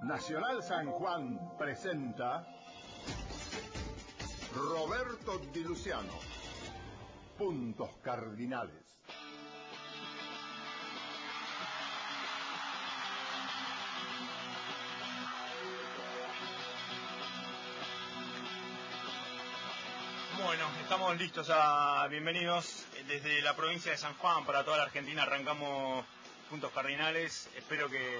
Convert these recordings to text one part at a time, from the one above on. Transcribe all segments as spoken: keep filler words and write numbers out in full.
Nacional San Juan presenta Roberto Di Luciano, Puntos Cardinales. Bueno, estamos listos a bienvenidos desde la provincia de San Juan para toda la Argentina. Arrancamos Puntos Cardinales. Espero que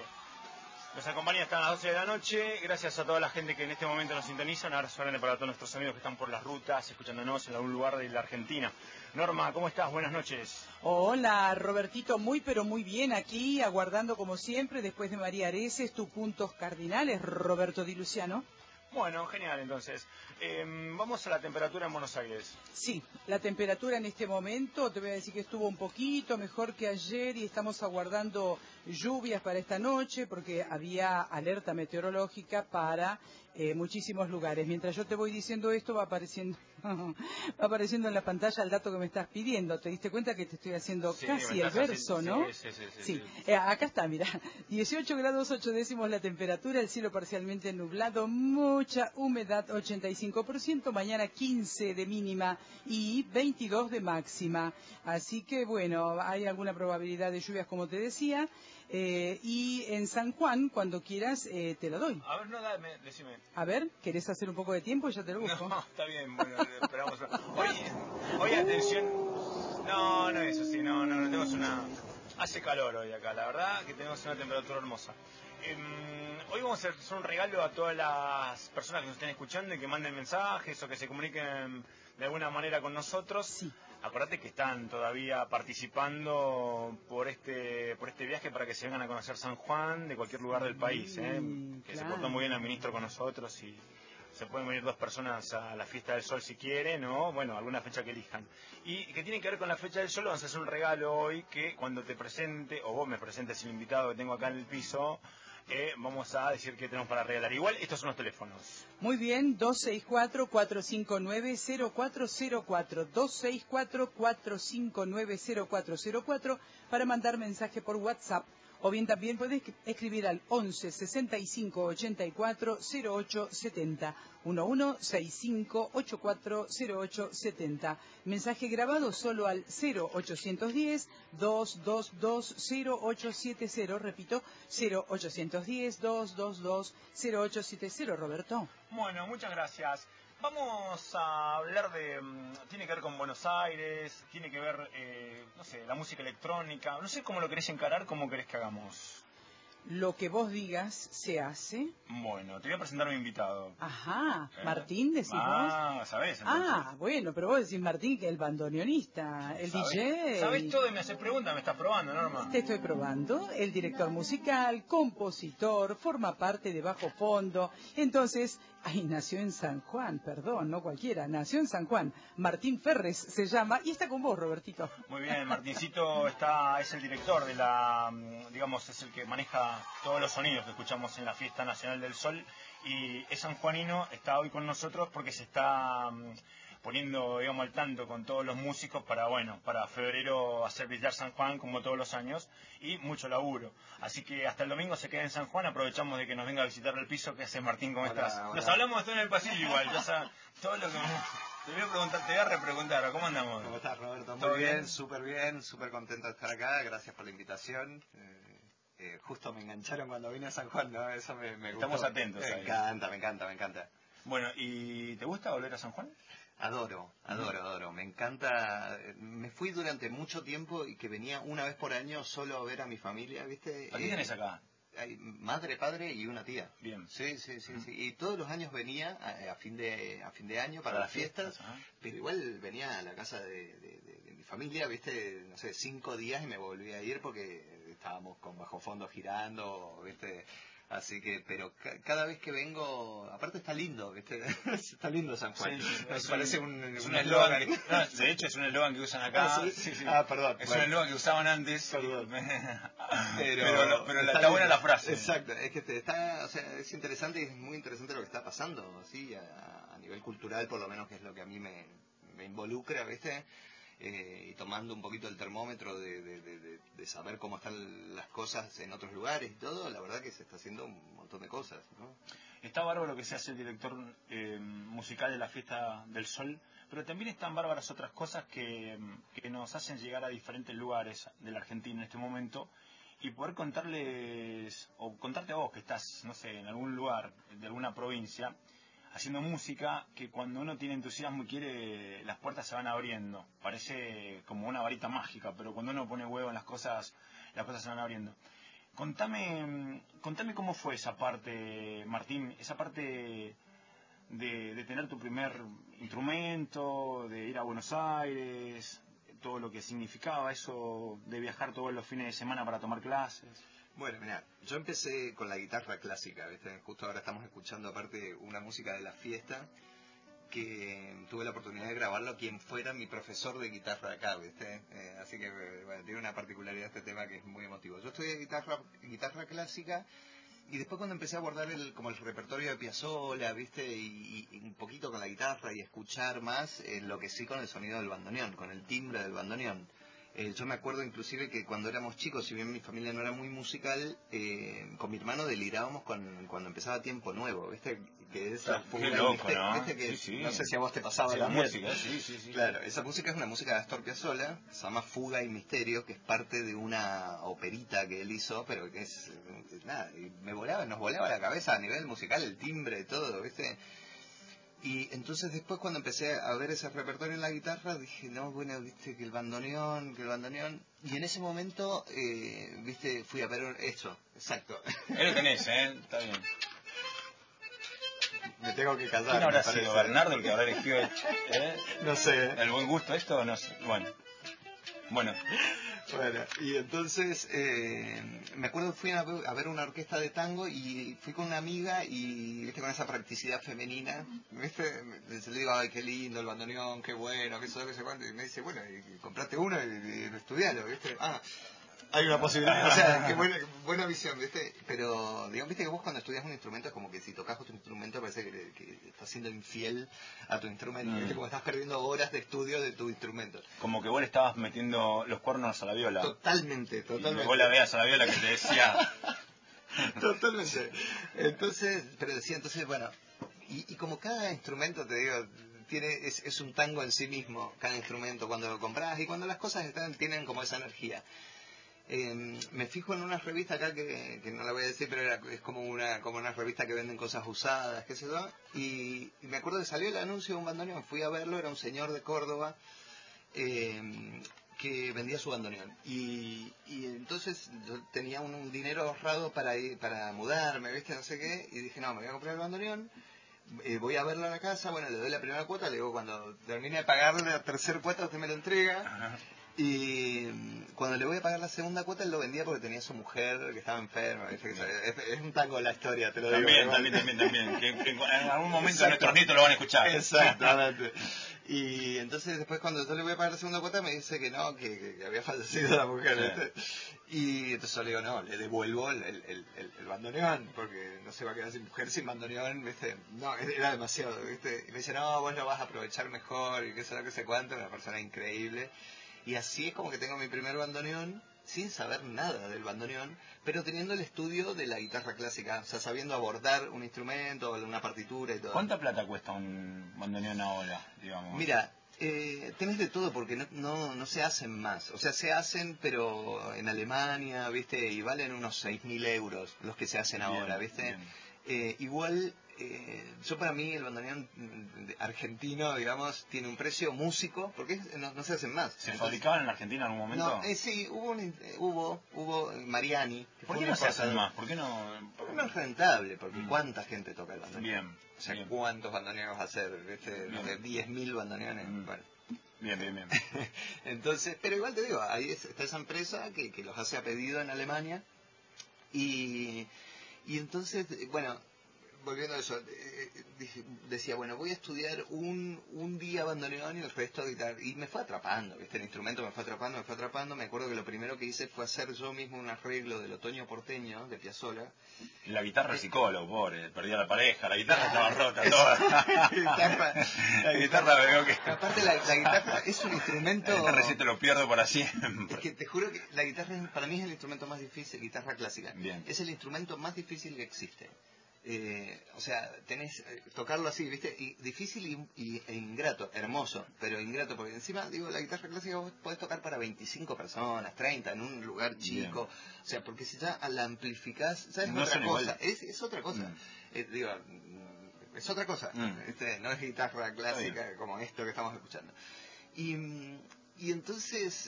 nos acompañen hasta las doce de la noche. Gracias a toda la gente que en este momento nos sintoniza. Un abrazo grande para todos nuestros amigos que están por las rutas, escuchándonos en algún lugar de la Argentina. Norma, ¿cómo estás? Buenas noches. Hola, Robertito, muy pero muy bien aquí, aguardando como siempre, después de María Areces, tus Puntos Cardinales, Roberto Di Luciano. Bueno, genial, entonces. Eh, vamos a la temperatura en Buenos Aires. Sí, la temperatura en este momento, te voy a decir que estuvo un poquito mejor que ayer y estamos aguardando lluvias para esta noche porque había alerta meteorológica para eh, muchísimos lugares. Mientras yo te voy diciendo esto, va apareciendo va apareciendo en la pantalla el dato que me estás pidiendo. ¿Te diste cuenta que te estoy haciendo Sí, casi el verso, así, no? Sí, sí, sí. sí, sí. sí. Eh, acá está, mira, dieciocho grados ocho décimos la temperatura, el cielo parcialmente nublado, mucha humedad, ochenta y cinco por ciento, mañana quince de mínima y veintidós de máxima. Así que bueno, hay alguna probabilidad de lluvias como te decía. Eh, y en San Juan, cuando quieras, eh, te lo doy. A ver, no, dame, decime. A ver, ¿querés hacer un poco de tiempo? Ya te lo busco. No, está bien, bueno, esperamos. Hoy, hoy atención. No, no es así, no, no, no, tenemos una... Hace calor hoy acá, la verdad que tenemos una temperatura hermosa. Eh, hoy vamos a hacer un regalo a todas las personas que nos estén escuchando y que manden mensajes o que se comuniquen de alguna manera con nosotros. Sí. Acordate que están todavía participando por este por este viaje para que se vengan a conocer San Juan de cualquier lugar del país, ¿eh? Que Claro. se portó muy bien el ministro con nosotros y se pueden venir dos personas a la Fiesta del Sol si quieren, o bueno, alguna fecha que elijan. Y que tiene que ver con la Fecha del Sol, vamos a hacer un regalo hoy que cuando te presente, o vos me presentes el invitado que tengo acá en el piso, eh, vamos a decir que tenemos para regalar. Igual, estos son los teléfonos. Muy bien, dos seis cuatro, cuatro cinco nueve, cero cuatro cero cuatro, dos seis cuatro, cuatro cinco nueve, cero cuatro cero cuatro para mandar mensaje por WhatsApp. O bien también puedes escribir al once, sesenta y cinco, ochenta y cuatro, cero ocho setenta, once, sesenta y cinco, ochenta y cuatro, cero ocho setenta. Mensaje grabado solo al cero ochocientos diez, doscientos veintidós, cero ocho setenta. Repito, cero ochocientos diez, doscientos veintidós, cero ocho setenta. Roberto. Bueno, muchas gracias. Vamos a hablar de... Tiene que ver con Buenos Aires, tiene que ver, eh, no sé, la música electrónica. No sé cómo lo querés encarar, cómo querés que hagamos. Lo que vos digas se hace. Bueno, te voy a presentar a mi invitado. Ajá, ¿Eh? Martín, decís ah, vos. ¿sabés? Entonces. Ah, bueno, pero vos decís Martín, que es el bandoneonista, el ¿Sabés? D J. Sabés todo y me haces preguntas, me estás probando, Norma. Te estoy probando, el director musical, compositor, forma parte de Bajo Fondo. Entonces, ay, nació en San Juan, perdón, no cualquiera, nació en San Juan. Martín Ferres se llama y está con vos, Robertito. Muy bien, Martincito está, es el director de la, digamos, es el que maneja todos los sonidos que escuchamos en la Fiesta Nacional del Sol y es sanjuanino, está hoy con nosotros porque se está um, poniendo, digamos, al tanto con todos los músicos para, bueno, para febrero hacer brillar San Juan como todos los años y mucho laburo. Así que hasta el domingo se queda en San Juan, aprovechamos de que nos venga a visitar el piso. ¿Qué haces, Martín? ¿Cómo Hola, estás? hola. Nos hablamos esto en el pasillo igual, ya sabes, todo lo que... Te voy a preguntar, te voy a repreguntar, ¿cómo andamos? ¿Cómo estás, Roberto? ¿Todo Muy bien, bien? súper bien, súper contento de estar acá, gracias por la invitación. Eh, eh, justo me engancharon cuando vine a San Juan, ¿no? Eso me, me gustó. Estamos atentos Me ahí. encanta, me encanta, me encanta. Bueno, ¿y te gusta volver a San Juan? Adoro, adoro, adoro. Me encanta. Me fui durante mucho tiempo y que venía una vez por año solo a ver a mi familia, ¿viste? ¿A qué tenés acá? Hay madre, padre y una tía. Bien. Sí, sí, sí, sí. Y todos los años venía a, a fin de a fin de año para, Para las fiestas, fiestas, pero igual venía a la casa de, de, de, de mi familia, viste, no sé, cinco días y me volví a ir porque estábamos con Bajo Fondo girando, viste. Así que, pero ca cada vez que vengo, aparte está lindo, ¿viste? Está lindo San Juan. Sí, sí, Me es parece un, un es un eslogan. No, de hecho, es un eslogan que usan acá. Ah, ¿sí? Sí, sí. Ah, perdón. Es bueno. un eslogan que usaban antes. Perdón. pero pero, pero está, está buena lindo. la frase. Exacto, es que te está, o sea, es interesante y es muy interesante lo que está pasando, ¿sí? A, a nivel cultural, por lo menos, que es lo que a mí me, me involucra, ¿viste? eh, y tomando un poquito el termómetro de, de, de, de, de saber cómo están las cosas en otros lugares y todo, la verdad que se está haciendo un montón de cosas, ¿no? Está bárbaro lo que se hace el director eh, musical de la Fiesta del Sol, pero también están bárbaras otras cosas que, que nos hacen llegar a diferentes lugares de la Argentina en este momento y poder contarles, o contarte a vos que estás, no sé, en algún lugar de alguna provincia, haciendo música, que cuando uno tiene entusiasmo y quiere, las puertas se van abriendo. Parece como una varita mágica, pero cuando uno pone huevo en las cosas, las cosas se van abriendo. Contame, contame cómo fue esa parte, Martín, esa parte de, de tener tu primer instrumento, de ir a Buenos Aires, todo lo que significaba eso de viajar todos los fines de semana para tomar clases. Bueno, mira, yo empecé con la guitarra clásica, ¿viste? Justo ahora estamos escuchando aparte una música de la fiesta que tuve la oportunidad de grabarlo a quien fuera mi profesor de guitarra acá, ¿viste? Eh, así que, bueno, tiene una particularidad este tema que es muy emotivo. Yo estudié guitarra, guitarra clásica y después cuando empecé a abordar el, como el repertorio de Piazzolla, ¿viste? Y, y un poquito con la guitarra y escuchar más, enloquecí con el sonido del bandoneón, con el timbre del bandoneón. Eh, yo me acuerdo inclusive que cuando éramos chicos, si bien mi familia no era muy musical, eh, con mi hermano delirábamos con, cuando empezaba Tiempo Nuevo, ¿viste? Que es la fuga, Qué loco, ¿viste? ¿no? ¿Viste? Que, sí, sí. No sé si a vos te pasaba sí, la música, sí, sí, sí. Claro, esa música es una música de Astor Piazzolla, se llama Fuga y Misterio, que es parte de una operita que él hizo, pero que es, nada, y me volaba, nos volaba la cabeza a nivel musical, el timbre, todo, ¿viste? Y entonces después cuando empecé a ver ese repertorio en la guitarra, dije, no, bueno, viste, que el bandoneón, que el bandoneón... Y en ese momento, eh, viste, fui a ver esto, exacto. Ahí lo tenés, ¿eh? Está bien. Me tengo que casar. ¿Quién habrá sido? ¿Bernardo el que habrá elegido? ¿Eh? No sé. ¿El buen gusto esto? No sé. Bueno. Bueno. Bueno, y entonces eh, me acuerdo que fui a ver, a ver una orquesta de tango y fui con una amiga y viste con esa practicidad femenina, viste, le digo, ay, qué lindo el bandoneón, qué bueno, qué eso, qué sé cuánto, y me dice, bueno, y, y comprate uno y, y estudialo, viste, ah, hay una posibilidad, o sea, qué buena, buena visión, viste, pero digamos, viste que vos cuando estudias un instrumento es como que si tocas otro instrumento parece que, que estás siendo infiel a tu instrumento, mm. viste, como estás perdiendo horas de estudio de tu instrumento. Como que vos le estabas metiendo los cuernos a la viola. Totalmente, totalmente. Y vos la veas a la viola que te decía... Totalmente. Entonces, pero decía, entonces, bueno, y, y como cada instrumento, te digo, tiene es, es un tango en sí mismo, cada instrumento, cuando lo compras y cuando las cosas están tienen como esa energía. Eh, me fijo en una revista acá que, que no la voy a decir, pero era, es como una como una revista que venden cosas usadas, qué sé yo, y, y me acuerdo que salió el anuncio de un bandoneón, fui a verlo, era un señor de Córdoba eh, que vendía su bandoneón, y, y entonces yo tenía un, un dinero ahorrado para ir, para mudarme, ¿viste? No sé qué, y dije, no, me voy a comprar el bandoneón, eh, voy a verlo a la casa, bueno, le doy la primera cuota, le digo, cuando termine de pagarle la tercera cuota, usted me lo entrega. Ajá. Y cuando le voy a pagar la segunda cuota, él lo vendía porque tenía su mujer que estaba enferma. Es, es, es un tango la historia, te lo también, digo. También, también, también, también. Que, que en algún momento Exacto. nuestros nietos lo van a escuchar. Exactamente. Y entonces después cuando yo le voy a pagar la segunda cuota me dice que no, que, que, que había fallecido la mujer. Sí. Y entonces yo le digo, no, le devuelvo el, el, el, el bandoneón, porque no se va a quedar sin mujer sin bandoneón, ¿viste? No, era demasiado, ¿viste? Y me dice, no, vos lo vas a aprovechar mejor y qué sé lo que sé cuánto, una persona increíble. Y así es como que tengo mi primer bandoneón, sin saber nada del bandoneón, pero teniendo el estudio de la guitarra clásica, o sea, sabiendo abordar un instrumento, una partitura y todo. ¿Cuánta plata cuesta un bandoneón ahora, digamos? Mira, eh, tenés de todo porque no, no, no se hacen más. O sea, se hacen, pero en Alemania, ¿viste? Y valen unos seis mil euros los que se hacen bien, ahora, ¿viste? Eh, igual... Eh, yo para mí el bandoneón argentino, digamos, tiene un precio músico, porque no, no se hacen más. ¿Se Entonces, fabricaban en Argentina en algún momento? No, eh, sí, hubo, un, eh, hubo, hubo Mariani. ¿Por qué no se hacen más? ¿Por qué no? Porque no es rentable, porque mm. ¿cuánta gente toca el bandoneón? Bien. O sea, bien. ¿cuántos bandoneones vas a hacer? ¿Viste? No sé, diez mil bandoneones. Mm. Bueno. Bien, bien, bien. Entonces, pero igual te digo, ahí está esa empresa que, que los hace a pedido en Alemania y, y entonces, bueno... volviendo a eso, eh, dije, decía, bueno, voy a estudiar un, un día bandoneón y el resto guitarra. Y me fue atrapando, ¿viste? El instrumento me fue atrapando, me fue atrapando. Me acuerdo que lo primero que hice fue hacer yo mismo un arreglo del Otoño Porteño, de Piazzolla. La guitarra psicólogo, pobre, perdía la pareja, la guitarra estaba rota, toda. la guitarra, la guitarra veo que... Aparte la, la guitarra es un instrumento... La guitarra sí te lo pierdo para siempre. Es que te juro que la guitarra es, para mí es el instrumento más difícil, guitarra clásica. Bien. Es el instrumento más difícil que existe. Eh, o sea, tenés eh, tocarlo así, ¿viste? Y difícil y, y, e ingrato, hermoso, pero ingrato, porque encima, digo, la guitarra clásica vos podés tocar para veinticinco personas, treinta, en un lugar chico. Bien. O sea, porque si ya la amplificás, ya es no otra cosa, es, es otra cosa. Mm. Eh, digo, es otra cosa, mm. ¿viste? No es guitarra clásica como esto que estamos escuchando. Y, y entonces...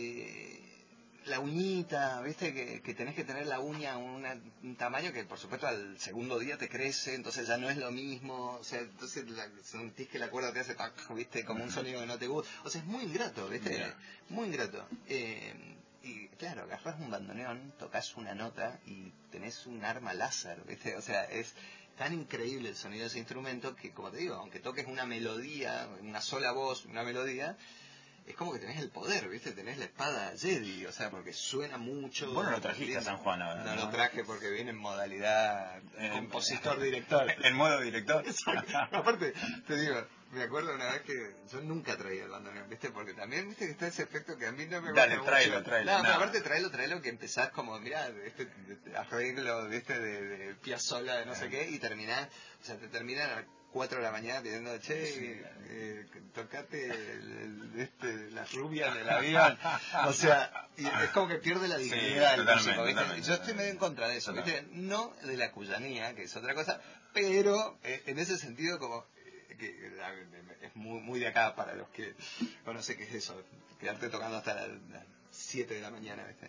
Eh, la uñita, viste que, que tenés que tener la uña una, un tamaño que por supuesto al segundo día te crece, entonces ya no es lo mismo, o sea, entonces la, sentís que la cuerda te hace tac, viste, como un sonido que no te gusta, o sea, es muy ingrato, viste, yeah. muy ingrato. Eh, y claro, agarrás un bandoneón, tocas una nota y tenés un arma láser, viste, o sea, es tan increíble el sonido de ese instrumento que, como te digo, aunque toques una melodía, una sola voz, una melodía, es como que tenés el poder, ¿viste? Tenés la espada Jedi, o sea, porque suena mucho. Vos no lo trajiste a San Juan ahora. No, no lo traje porque viene en modalidad eh, compositor-director. En modo director. Aparte, te digo, me acuerdo una vez que yo nunca traía el bandoneón, ¿viste? Porque también, ¿viste? Que está ese efecto que a mí no me gusta. Dale, tráelo, tráelo. No, no, pero aparte tráelo, tráelo, que empezás como, mirá, este arreglo, ¿viste? De, de Piazzolla, de no sé qué, y terminás, o sea, te terminan a cuatro de la mañana pidiendo, che, sí. eh, tocate el, el, este, las rubias del avión. O sea, y es como que pierde la dignidad sí, del músico, ¿viste? Yo estoy medio en contra de eso, ¿viste? No de la cuyanía, que es otra cosa, pero eh, en ese sentido como que es muy, muy de acá para los que bueno, no sé qué es eso, quedarte tocando hasta las siete de la mañana, ¿viste?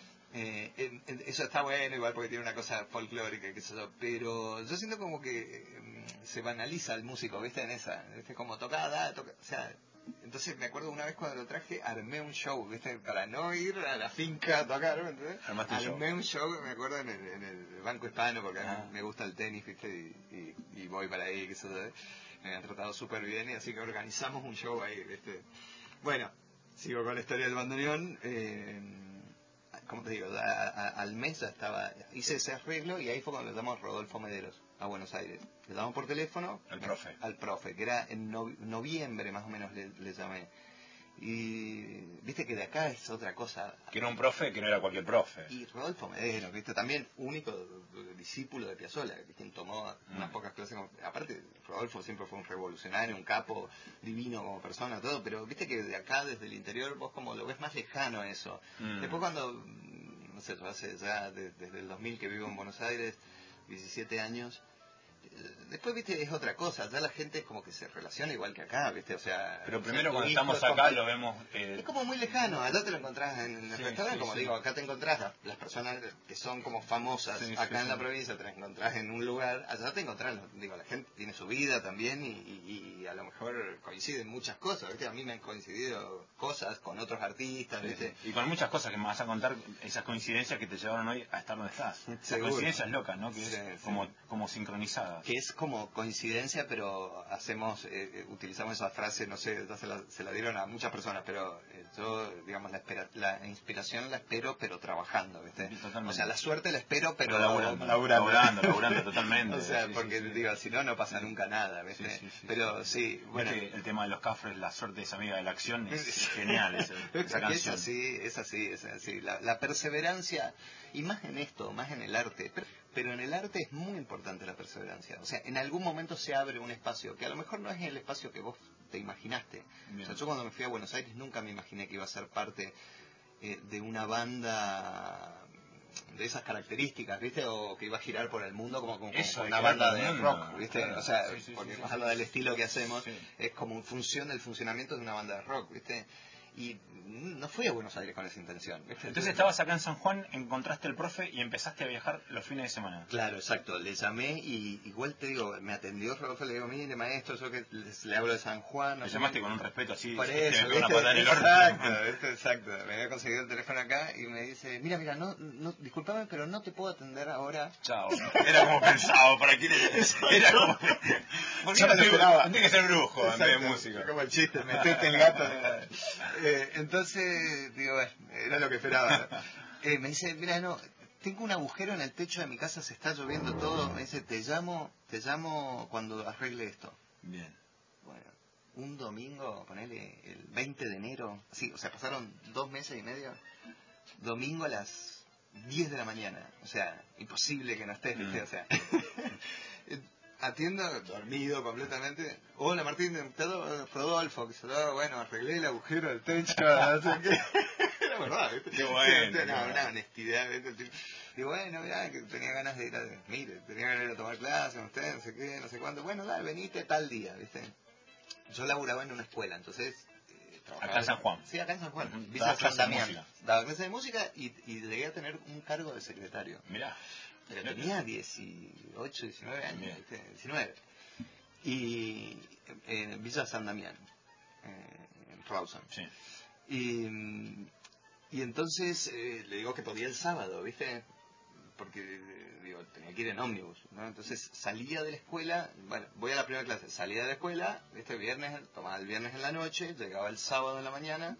Eh, en, en, eso está bueno, igual porque tiene una cosa folclórica, qué sé yo, pero yo siento como que eh, se banaliza el músico, ¿viste? En esa, ¿viste? Como tocada, toca, o sea, entonces me acuerdo una vez cuando lo traje, armé un show, ¿viste? Para no ir a la finca a tocar, ¿entendés? Armé un show, me acuerdo, en el, en el Banco Hispano, porque ah. a mí me gusta el tenis, ¿viste? Y, y, y voy para ahí, qué sé yo, me han tratado súper bien, y así que organizamos un show ahí, ¿viste? Bueno, sigo con la historia del bandoneón, eh... como te digo, a, a, al mes ya estaba, hice ese arreglo y ahí fue cuando le llamamos a Rodolfo Mederos a Buenos Aires. Le llamamos por teléfono al profe, al profe, que era en no, noviembre más o menos le, le llamé. Y viste que de acá es otra cosa. Que era un profe que no era cualquier profe. Y Rodolfo Mederos, viste, también único discípulo de Piazzolla, quien tomó mm. unas pocas clases. Como, aparte, Rodolfo siempre fue un revolucionario, un capo divino como persona, todo, pero viste que de acá, desde el interior, vos como lo ves más lejano eso. Mm. Después cuando, no sé, hace ya de, desde el dos mil que vivo en Buenos Aires, diecisiete años, después, viste, es otra cosa, ya la gente es como que se relaciona igual que acá, viste, o sea... Pero primero cuando estamos acá lo vemos... Eh... Es como muy lejano, allá te lo encontrás en el sí, restaurante, sí, como sí. digo, acá te encontrás las, las personas que son como famosas, sí, acá sí, en sí. la provincia te las encontrás en un lugar, allá te encontrás, digo, la gente tiene su vida también y, y, y a lo mejor coinciden muchas cosas, viste, a mí me han coincidido cosas con otros artistas, sí, viste. Sí. Y con muchas cosas que me vas a contar, esas coincidencias que te llevaron hoy a estar donde estás. Esas coincidencias locas, ¿no? Que es sí, como, sí. como sincronizadas. Que es como coincidencia, pero hacemos, eh, utilizamos esa frase, no sé, se la, se la dieron a muchas personas, pero eh, yo, digamos, la, espera, la inspiración la espero, pero trabajando, ¿viste? Totalmente. O sea, la suerte la espero, pero, pero laburando, laburando, laburando, laburando totalmente. O sea, sí, porque, sí, sí. digo, si no, no pasa sí. nunca nada, ¿viste? Sí, sí, sí, pero sí, bueno. Que el tema de los cafres, la suerte es amiga de la acción, es, es genial esa, esa canción. Es así, es así, es así. La, la perseverancia, y más en esto, más en el arte, pero, pero en el arte es muy importante la perseverancia. O sea, en algún momento se abre un espacio, que a lo mejor no es el espacio que vos te imaginaste. O sea, yo cuando me fui a Buenos Aires nunca me imaginé que iba a ser parte eh, de una banda de esas características, ¿viste? O que iba a girar por el mundo como, como, Eso, como una banda de mundo, rock, ¿viste? Claro. O sea, sí, sí, porque sí, más sí, allá sí. del estilo que hacemos, sí. es como en función del funcionamiento de una banda de rock, ¿viste? y no fui a Buenos Aires con esa intención. ¿Viste? Entonces estabas acá en San Juan, encontraste el profe y empezaste a viajar los fines de semana. Claro, exacto. Le llamé y igual te digo, me atendió Rodolfo, le digo, mire maestro, yo que les, le hablo de San Juan. No le sé llamaste qué. con un respeto así, por te eso, metió una ¿viste? patada en el orto. Exacto, ¿viste? Exacto. Me había conseguido el teléfono acá y me dice, mira, mira, no, no, discúlpame, pero no te puedo atender ahora. Chao. Era como pensado, ¿para quién era? Era como... Porque yo no lo esperaba. Tiene que ser brujo, Exacto, en vez de música. como el chiste, metete el gato. eh, entonces, digo, bueno, era lo que esperaba. Eh, me dice, mira, no, tengo un agujero en el techo de mi casa, se está lloviendo todo. Me dice, te llamo, te llamo cuando arregle esto. Bien. Bueno, un domingo, ponele el veinte de enero, así, o sea, pasaron dos meses y medio. Domingo a las diez de la mañana, o sea, imposible que no estés, ¿viste? Mm. O sea, atiendo, dormido completamente. Hola Martín, todo Rodolfo, que se lo, bueno, arreglé el agujero del techo, no sé qué. Era verdad, ¿viste? Qué bueno. Una, una honestidad, ¿viste? Digo, bueno, mirá, que tenía ganas de ir a, mire, tenía ganas de ir a tomar clases con usted, no sé qué, no sé cuánto. Bueno, dale, venite tal día, ¿viste? Yo laburaba en una escuela, entonces... Eh, acá en San Juan. Sí, acá en San Juan. Uh-huh. Villa San Damián. Daba clases de música y, y llegué a tener un cargo de secretario. Mirá. Pero tenía dieciocho, diecinueve años, ¿viste? diecinueve. Y en Villa San Damián, eh, en Rawson. Sí. Y, y entonces eh, le digo que podía el sábado, ¿viste? Porque digo, tenía que ir en ómnibus, ¿no? Entonces salía de la escuela, bueno, voy a la primera clase, salía de la escuela, este viernes, tomaba el viernes en la noche, llegaba el sábado en la mañana,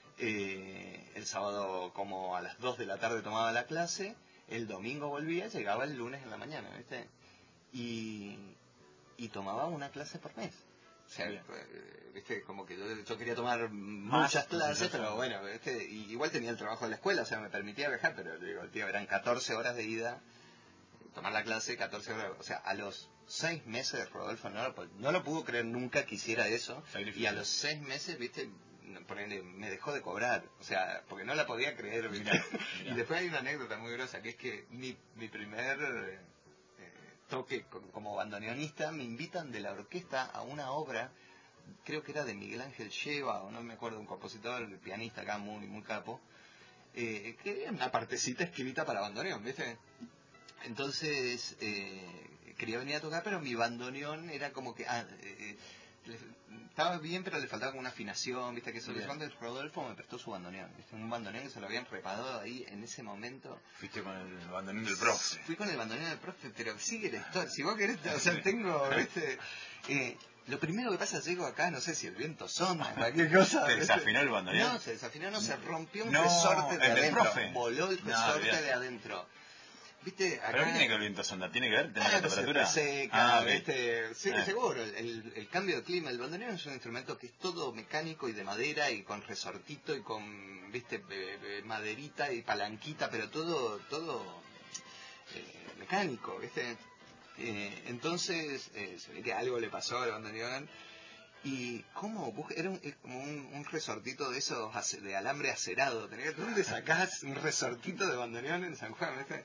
eh, el sábado como a las dos de la tarde tomaba la clase, el domingo volvía, llegaba el lunes en la mañana, ¿viste? Y, y tomaba una clase por mes. O sea, eh, viste, como que yo, yo quería tomar Más, muchas clases, pero pero bueno, viste, y igual tenía el trabajo de la escuela, o sea, me permitía viajar, pero digo, tío, eran catorce horas de ida, tomar la clase, catorce horas, o sea, a los seis meses, Rodolfo, no lo, no lo pudo creer nunca que hiciera eso, y a los seis meses, viste, me dejó de cobrar, o sea, porque no la podía creer, ¿viste? Mirá, mirá. Y después hay una anécdota muy grosa, que es que mi, mi primer... Eh, toque como bandoneonista, me invitan de la orquesta a una obra, creo que era de Miguel Ángel Lleva, o no me acuerdo, un compositor, pianista acá muy muy capo, eh, que era una partecita escrita para bandoneón, ¿viste? Entonces, eh, quería venir a tocar, pero mi bandoneón era como que... Ah, eh, le, estaba bien, pero le faltaba como una afinación, ¿viste? Que eso, que cuando el Rodolfo me prestó su bandoneón, ¿viste? Un bandoneón que se lo habían reparado ahí en ese momento. Fuiste con el bandoneón del profe. Fui con el bandoneón del profe, pero sigue la historia. Si vos querés, o sea, tengo, ¿viste? Eh, lo primero que pasa, llego acá, no sé si el viento sonda, cualquier cosa. ¿Se desafinó el bandoneón? No, se desafinó, no, se rompió un no, resorte de el adentro. Profe. Voló el resorte no, de adentro. ¿Viste? Acá... ¿Pero qué tiene que ver el viento sonda? ¿Tiene que ver tener ah, la temperatura? Se seca, ah, okay. ¿viste? Sí, ah. seguro. El, el cambio de clima. El bandoneón es un instrumento que es todo mecánico y de madera y con resortito y con, ¿viste? Maderita y palanquita, pero todo todo eh, mecánico, ¿viste? Eh, entonces, eh, se ve que algo le pasó al bandoneón. Y cómo era un, como un, un resortito de esos de alambre acerado. ¿Dónde sacás un resortito de bandoneón en San Juan? ¿Viste?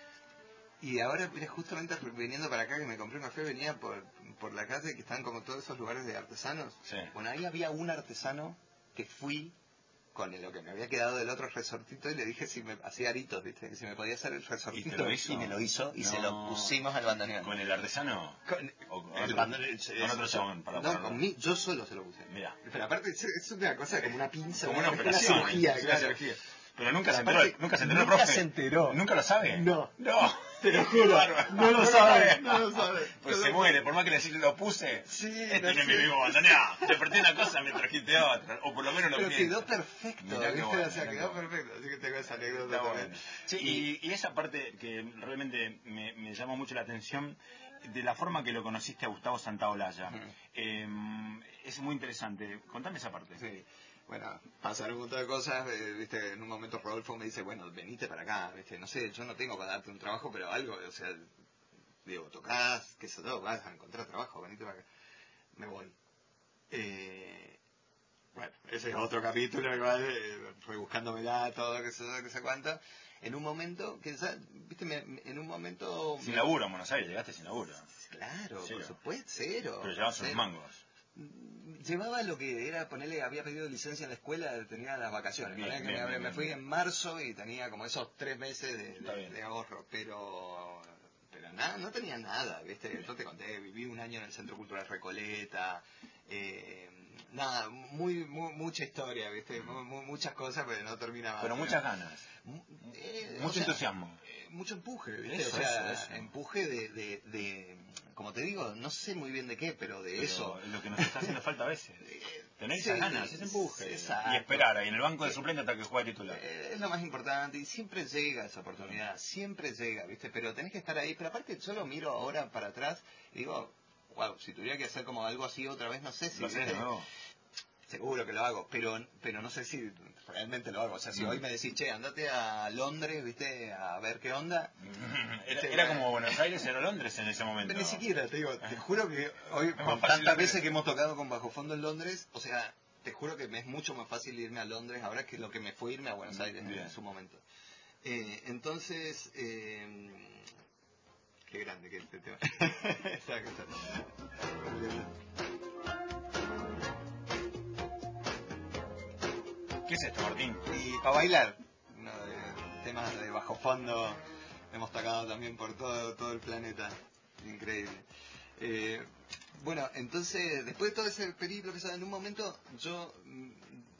Y ahora, mira, justamente viniendo para acá, que me compré un café, venía por, por la calle, que están como todos esos lugares de artesanos. Sí. Bueno, ahí había un artesano que fui con lo que me había quedado del otro resortito y le dije si me hacía aritos, ¿viste? Que si me podía hacer el resortito. ¿Y, te lo hizo? Y me lo hizo y no. se lo pusimos al bandoneón. ¿Con el artesano? Con, ¿O con el otro, bandoneón. Con otro chabón para No, con mí, yo solo se lo puse. Mira. Pero aparte es, es una cosa como una pinza, como una, una operación, una cirugía, una claro. cirugía. Pero nunca Pero se enteró, aparte, nunca se enteró el nunca profe. se enteró. ¿Nunca lo sabe? No. No. Te lo juro. No lo sabe. No lo sabe. Pues se muere, por más que le decís lo puse. Sí. Este no es sé. mi mismo bandoneón. Te apreté una cosa, me trajiste otra. O por lo menos lo Pero pienso. quedó perfecto. Mirá qué bueno, o sea, mirá quedó qué bueno. perfecto. Así que tengo esa anécdota Está también. bueno. Sí, y, y esa parte que realmente me, me llamó mucho la atención, de la forma que lo conociste a Gustavo Santaolalla. Uh-huh. eh, es muy interesante. Contame esa parte. Sí. Bueno, pasaron un montón de cosas, eh, viste, en un momento Rodolfo me dice, bueno, venite para acá, viste, no sé, yo no tengo para darte un trabajo, pero algo, o sea, digo, tocás, qué sé yo, vas a encontrar trabajo, venite para acá. Me voy. Eh, bueno, ese es otro capítulo, igual, eh, fue buscándomela, todo, qué sé yo, qué sé cuánto. En un momento, que viste, me, en un momento... Sin laburo en Buenos Aires, llegaste sin laburo. Claro, cero. por supuesto, cero. Pero llevabas cero. unos mangos. llevaba lo que era, ponerle, había pedido licencia en la escuela, tenía las vacaciones. Bien, Bien, bien, me, bien, me fui bien. en marzo y tenía como esos tres meses de, de, de ahorro, pero pero nada, no tenía nada, ¿viste? Yo te conté, viví un año en el Centro Cultural Recoleta, eh, nada, muy, muy mucha historia, ¿viste? Mu- mu- muchas cosas, pero no termina más. Pero muchas ganas. Eh, Mucho o sea, entusiasmo. eh, mucho empuje, ¿viste? Eso, o sea, eso, eso. empuje de, de, de, como te digo, no sé muy bien de qué, pero de Pero eso. es lo que nos está haciendo falta a veces. Tener Sí, esas ganas, ese empuje. exacto. Y esperar ahí en el banco de suplente hasta que juegue titular. Eh, es lo más importante y siempre llega esa oportunidad, siempre llega, ¿viste? Pero tenés que estar ahí. Pero aparte, yo lo miro ahora para atrás y digo, wow, si tuviera que hacer como algo así otra vez, no sé si. Lo haces de ¿viste? nuevo. Seguro que lo hago, pero pero no sé si realmente lo hago. O sea, si Mm. hoy me decís, che, andate a Londres, ¿viste? A ver qué onda. Era, era como Buenos Aires, era Londres en ese momento. Ni siquiera, te digo, te juro que hoy, más con fácil tantas de- veces que hemos tocado con Bajo Fondo en Londres, o sea, te juro que me es mucho más fácil irme a Londres ahora que lo que me fue irme a Buenos Aires en, Bien. en su momento. Eh, entonces, eh, qué grande que es este tema. Exacto. ¿Qué es esto, Martín? Y para bailar, uno de temas de Bajo Fondo, hemos tocado también por todo, todo el planeta. Increíble. Eh, bueno, entonces, después de todo ese periplo que en un momento yo mm,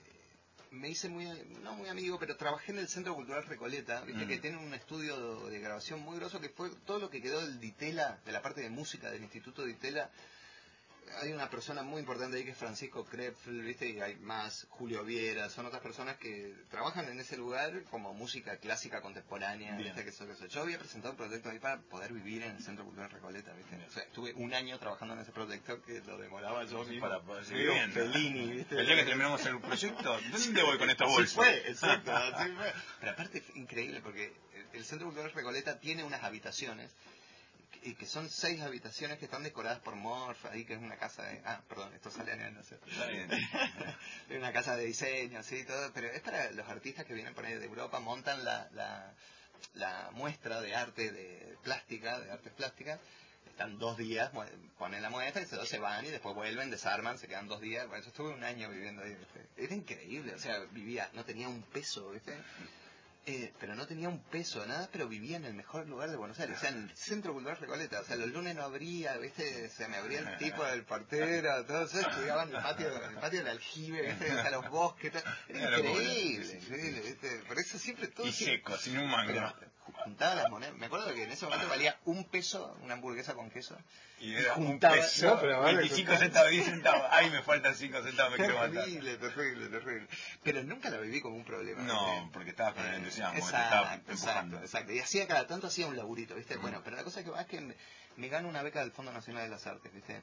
me hice muy, no muy amigo, pero trabajé en el Centro Cultural Recoleta, viste Mm. que tiene un estudio de grabación muy grosso, que fue todo lo que quedó del Ditela, de la parte de música del Instituto Ditela. Hay una persona muy importante ahí que es Francisco Krepfel, ¿viste? Y hay más, Julio Viera, son otras personas que trabajan en ese lugar como música clásica contemporánea, Bien. ¿viste? Que eso, que eso. Yo había presentado un proyecto ahí para poder vivir en el Centro Cultural Recoleta, ¿viste? Bien. O sea, estuve un año trabajando en ese proyecto que lo demoraba yo mismo. Para poder seguir Medio viviendo. Fellini, ¿viste? El día que terminamos el proyecto, ¿dónde voy con estos Así bolsos? fue, exacto, así fue. Pero aparte fue increíble porque el- el Centro Cultural Recoleta tiene unas habitaciones y que son seis habitaciones que están decoradas por Morph, ahí que es una casa de... Ah, perdón, esto sale en no sé. Está bien. Es una casa de diseño, sí, todo, pero es para los artistas que vienen por ahí de Europa, montan la, la, la muestra de arte de plástica, de artes plásticas, están dos días, mu- ponen la muestra y se, se van y después vuelven, desarman, se quedan dos días. Bueno, yo estuve un año viviendo ahí, ¿viste? Era increíble, o sea, vivía, no tenía un peso, ¿viste? Eh, pero no tenía un peso, nada, pero vivía en el mejor lugar de Buenos Aires, o sea, en el Centro Cultural Recoleta, o sea, los lunes no abría, ¿viste? O sea, me abría el tipo del portero, todo eso, estudiaba en el patio, en el patio del aljibe, ¿viste? O sea, los bosques, todo. Era Una locura. increíble, increíble, ¿viste? Por eso siempre todo... Y siempre- seco, sin un mango. pero juntaba las monedas, me acuerdo que en ese momento valía un peso una hamburguesa con queso. Y era un juntaba- peso, no, pero vale, veinticinco juntaba- centavos, diez centavos. Ay, me faltan cinco centavos, me quiero matar. Terrible, terrible, terrible. Pero nunca lo viví como un problema. No, ¿viste? porque estabas con el entusiasmo, te Exacto, estaba exacto, empujando. exacto. Y hacía cada tanto hacía un laburito, ¿viste? Mm. Bueno, pero la cosa que va es que me, me gano una beca del Fondo Nacional de las Artes, ¿viste?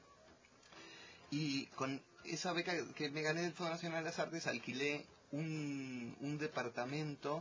Y con esa beca que me gané del Fondo Nacional de las Artes alquilé un, un departamento.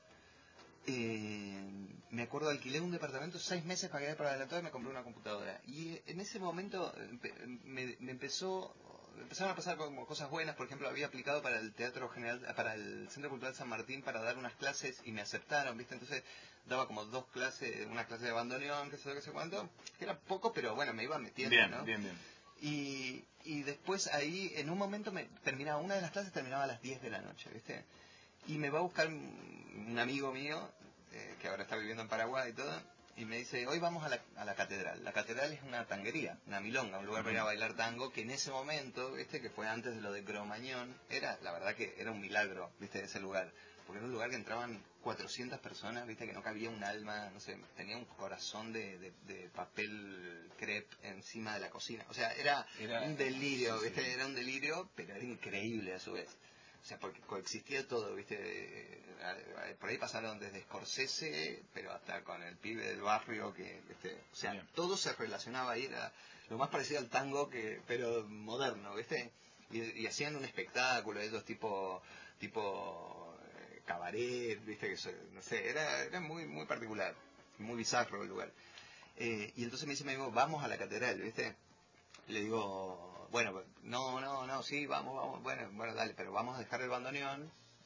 Eh, me acuerdo, alquilé un departamento, seis meses pagué por adelantado y me compré una computadora. Y en ese momento empe- me, me empezó, empezaron a pasar como cosas buenas. Por ejemplo, había aplicado para el Teatro General, para el Centro Cultural San Martín para dar unas clases y me aceptaron, ¿viste? Entonces daba como dos clases, una clase de bandoneón, que sé yo, qué sé cuánto, que era poco, pero bueno, me iba metiendo, Bien, ¿no? bien, bien. Y, y después ahí, en un momento me terminaba, una de las clases terminaba a las diez de la noche, ¿viste? Y me va a buscar un, un amigo mío, eh, que ahora está viviendo en Paraguay y todo, y me dice, hoy vamos a la, a la catedral. La catedral es una tanguería, una milonga, un lugar para ir a bailar tango, que en ese momento, ¿viste? Que fue antes de lo de Cromañón, era, la verdad que era un milagro, ¿viste? Ese lugar. Porque era un lugar que entraban cuatrocientas personas, ¿viste? Que no cabía un alma, no sé, tenía un corazón de, de, de papel crepe encima de la cocina. O sea, era, Era- un delirio, sí, ¿viste? sí. Era un delirio, pero era increíble a su vez. O sea, porque coexistía todo, ¿viste? Eh, eh, Por ahí pasaron desde Scorsese, pero hasta con el pibe del barrio, que, ¿viste? O sea, Bien. todo se relacionaba ahí, era lo más parecido al tango, que pero moderno, ¿viste? Y, y hacían un espectáculo, ellos tipo, tipo eh, cabaret, ¿viste? Que so- no sé, era, era muy, muy particular, muy bizarro el lugar. Eh, y entonces me dice mi amigo, vamos a la catedral, ¿viste? Le digo, bueno, no, no, no, sí, vamos, vamos, bueno, bueno, dale, pero vamos a dejar el bandoneón,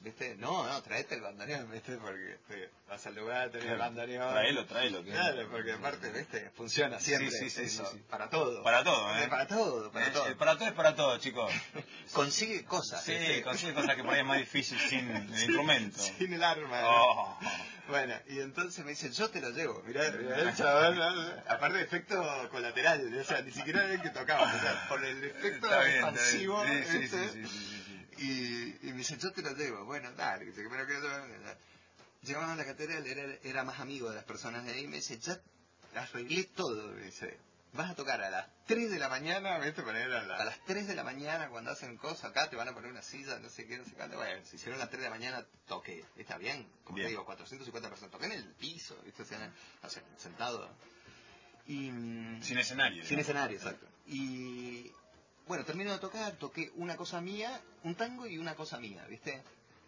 ¿viste? No, no, traete el bandoneón, ¿viste? Porque, porque vas al lugar, tenés el bandoneón. Traelo, traelo. Que Claro, porque aparte, ¿viste? Funciona siempre. Sí, sí, sí, eso, sí, sí. Para todo. Para todo, ¿eh? Para todo, para Eh, todo. El para todo es para todo, chicos. Consigue cosas. Sí, ¿viste? consigue cosas que por ahí es más difícil sin el instrumento. Sin el arma. Oh. Bueno, y entonces me dice, yo te lo llevo. Mirá, mirá el chaval, ¿no? Aparte de efecto colateral, o sea, ni siquiera era el que tocaba, o sea, por el efecto Está bien, expansivo. está bien. Sí, sí, ¿viste? sí, sí, sí, sí, sí. Y, y me dice, yo te lo llevo. Bueno, dale, que me lo quedo. Llegamos a la catedral, era, era más amigo de las personas de ahí, y me dice, ya arreglé todo, me dice. Vas a tocar a las tres de la mañana, ¿viste? Poner a, la, a las tres de la mañana cuando hacen cosas, acá te van a poner una silla, no sé qué, no sé cuánto. Bueno, si hicieron a las tres de la mañana, toqué. Está bien, como bien. te digo, cuatrocientas cincuenta personas. Toqué en el piso, ¿viste? O sea, o sea, sentado. Y, sin escenario. Sin ¿no? escenario, exacto. Y bueno, termino de tocar, toqué una cosa mía, un tango y una cosa mía, ¿viste?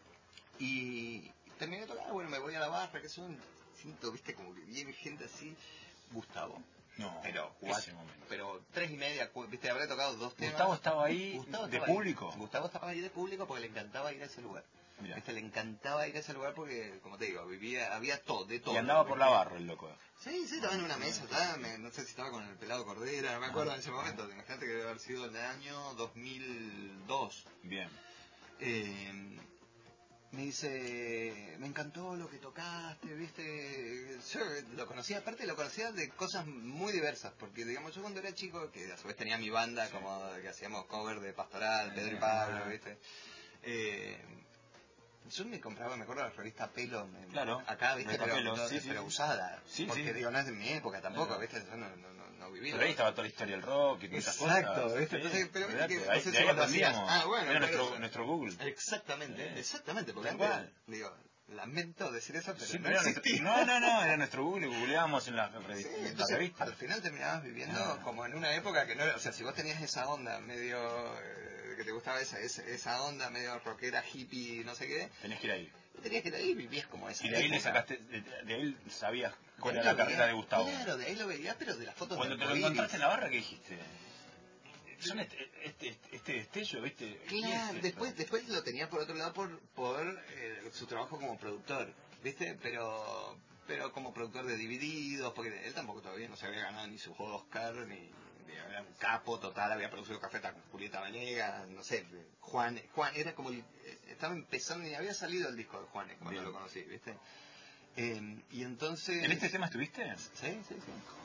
Y terminé de tocar, bueno, me voy a la barra, que son, siento, ¿viste? Como que viene gente así, Gustavo. No, pero ese cuatro, momento. pero tres y media, cu- viste, habré tocado dos temas. Gustavo estaba ahí Gustavo de estaba público. Ahí. Gustavo estaba ahí de público porque le encantaba ir a ese lugar. Mirá. Viste, le encantaba ir a ese lugar porque, como te digo, vivía, había todo, de todo. Y andaba por ¿viste? la barra el loco. Sí, sí, estaba en una mesa, estaba, me- no sé si estaba con el pelado Cordera, no me acuerdo en ese momento. Imagínate que debe haber sido en el año dos mil dos. Bien. Eh, me dice, me encantó lo que tocaste, viste, yo lo conocía, aparte lo conocía de cosas muy diversas, porque digamos yo cuando era chico, que a su vez tenía mi banda, sí, como que hacíamos cover de Pastoral, Pedro y Pablo, viste, eh, yo me compraba, me acuerdo de la revista Pelo, me, claro, acá, viste, pero, Pelo, pero, sí, sí, pero sí. usada, Sí, porque sí. digo, no es de mi época tampoco, Claro. viste, yo no, no, no, no viví. Pero ahí estaba toda la historia del rock y muchas cosas. Exacto, ¿viste? Sí, Entonces, pero viste que, de no ahí, sé de si ahí vos lo hacías. aprendíamos. Ah, bueno, Era por nuestro, eso. nuestro Google. Exactamente, Sí. exactamente, porque Tal antes, cual. digo, lamento decir eso, pero Sí, no pero era nuestro, existía. no, no, no, era nuestro Google, googleábamos en las Sí, revistas. entonces, al final terminabas viviendo Ah. como en una época que no era, o sea, si vos tenías esa onda medio, eh, que te gustaba esa, esa, esa onda medio rockera, hippie, no sé qué, Tenés que ir ahí. tenías que ir ahí y vivías como esa Y de ahí le época. sacaste, de, de ahí sabías cuál De ahí era la lo carrera veía- de Gustavo. Claro, de ahí lo veías, pero de las fotos Cuando de te lo encontraste en la barra, ¿qué dijiste? Son este, este, este destello, ¿viste? ¿Qué es Claro, esto? después, después lo tenía por otro lado por, por eh, su trabajo como productor, ¿viste? Pero pero como productor de Divididos, porque él tampoco todavía no se había ganado ni su juego Oscar, ni, ni era un capo total, había producido Cafeta con Julieta Venegas, no sé, Juan, Juan era como, el, estaba empezando, ni había salido el disco de Juanes cuando Bien. lo conocí, ¿viste? Eh, y entonces... ¿En este tema estuviste? Sí, sí, sí.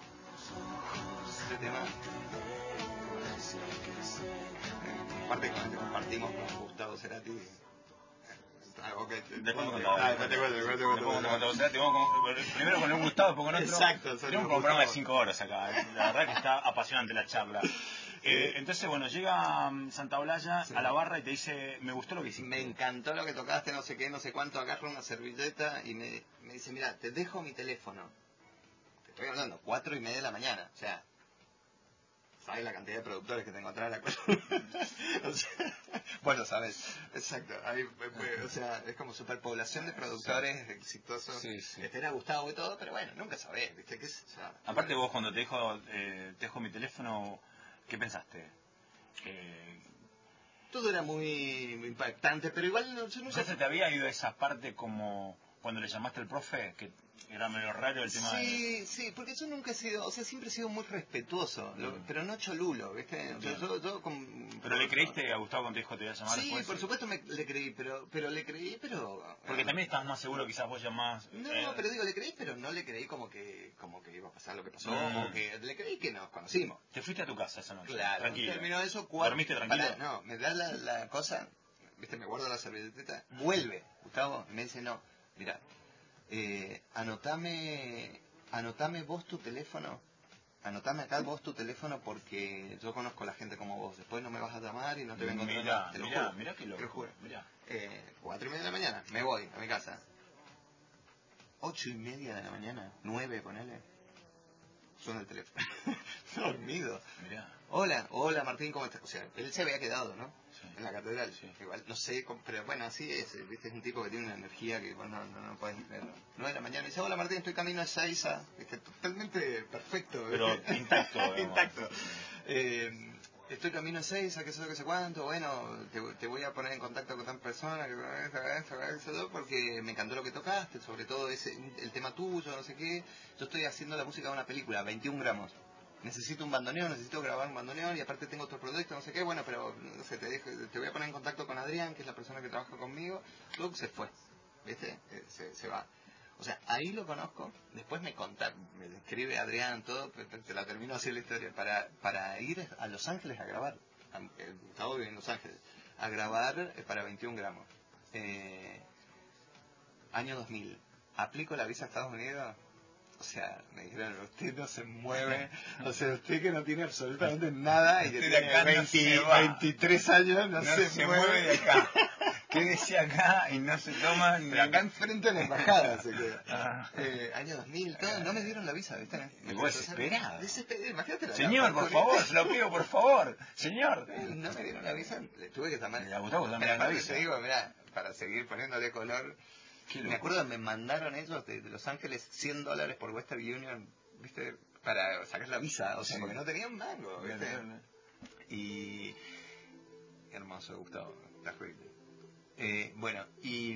Este tema... Aparte con el que compartimos con Gustavo Cerati. Ah, ok. Después me Ah, contaba. después te cuento, después te Después cuento. me contaba, o sea, te vamos con- primero con un Gustavo, después con otro. Exacto, son Tenemos los un programa de Gustavo. cinco horas acá. La verdad que está apasionante la charla. Eh, entonces, bueno, llega um, Santa Olalla Sí. a la barra y te dice, me gustó lo que hiciste. Me encantó lo que tocaste, no sé qué, no sé cuánto. Agarra una servilleta y me, me dice, mira, te dejo mi teléfono. Te estoy hablando, cuatro y media de la mañana. O sea, ¿sabes la cantidad de productores que tengo atrás de la cosa? O sea, bueno, sabes, exacto. Ahí, eh, o sea, es como superpoblación de productores exitosos. Sí, sí. Que te era gustado y todo, pero bueno, nunca sabés, ¿viste? ¿Qué es? O sea, Aparte vos cuando te dejo, eh, te dejo mi teléfono, ¿qué pensaste? Eh, todo era muy impactante, pero igual no, yo nunca... ¿Ya se te había ido esa parte como cuando le llamaste al profe, que era medio raro el tema Sí, de... sí, porque yo nunca he sido, o sea, siempre he sido muy respetuoso, lo- Mm. pero no cholulo, ¿viste? O sea, Bien. yo, yo con- ¿Pero le creíste a Gustavo cuando te dijo te iba a llamar Sí, después? por supuesto me, le creí, pero pero le creí, pero... Porque también estabas más seguro, quizás vos llamás... No, eh, pero digo, le creí, pero no le creí como que como que iba a pasar lo que pasó, Mm. o que le creí que nos conocimos. Te fuiste a tu casa esa noche, Claro, tranquilo. terminó eso, cuatro... ¿Dormiste tranquilo? Pará, no, me da la, la cosa, ¿viste? Me guardo la servilleteta, vuelve, Gustavo, y me dice, no, mira, eh, anotame, anotame vos tu teléfono, anotame acá vos tu teléfono porque yo conozco a la gente como vos, después no me vas a llamar y no te vengo a Mirá, traer, te lo mirá, juro, mirá que te lo loco, juro. mirá. Eh, cuatro y media de la mañana, me voy a mi casa. Ocho y media de la mañana, nueve, ponele. Suena el teléfono. Dormido. Mirá. Hola, hola Martín, ¿cómo estás? O sea, él se había quedado, ¿no? Sí. En la catedral. Sí. Igual, no sé, cómo- pero bueno, así es. ¿Viste? Es un tipo que tiene una energía que vos no, no, no puedes creer. nueve de la mañana. Y dice, hola Martín, estoy camino a Ezeiza. ¿Viste? Totalmente perfecto. Pero ¿viste? intacto, digamos. Intacto. Eh, estoy camino a seis, a qué sé yo, qué sé cuánto, bueno, te, te voy a poner en contacto con tal persona, que porque me encantó lo que tocaste, sobre todo ese, el tema tuyo, no sé qué. Yo estoy haciendo la música de una película, veintiún gramos. Necesito un bandoneón, necesito grabar un bandoneón y aparte tengo otro proyecto, no sé qué, bueno, pero no sé, te, dejo, te voy a poner en contacto con Adrián, que es la persona que trabaja conmigo. Luego se fue, ¿viste? Eh, se, se va. O sea, ahí lo conozco, después me conta, me escribe Adrián, todo, te, te la termino así la historia, para, para ir a Los Ángeles a grabar. Estaba viviendo en Los Ángeles, a grabar para veintiún gramos. Eh, año dos mil, aplico la visa a Estados Unidos. O sea, me dijeron, usted no se mueve, o sea, usted que no tiene absolutamente nada y que tiene veinte, veintitrés años, no, no se, se mueve. mueve de acá. Quédese acá y no se toma ni... Pero acá enfrente de la embajada se queda. Ah. Eh, año dos mil, todo, no me dieron la visa, ¿viste? Me vos desesperado. Desesperado, imagínate la Señor, por favor, se lo pido, por favor, señor. Eh, no me dieron la visa, le tuve que tomar. Le gustó, pero aparte te digo, mirá, para seguir poniéndole color... Me acuerdo que me mandaron ellos de, de Los Ángeles cien dólares por Western Union, ¿viste? Para sacar la visa, o sea, sí. Porque no tenían mango, ¿viste? Y... Hermoso, Gustavo, está horrible. Eh, bueno, y...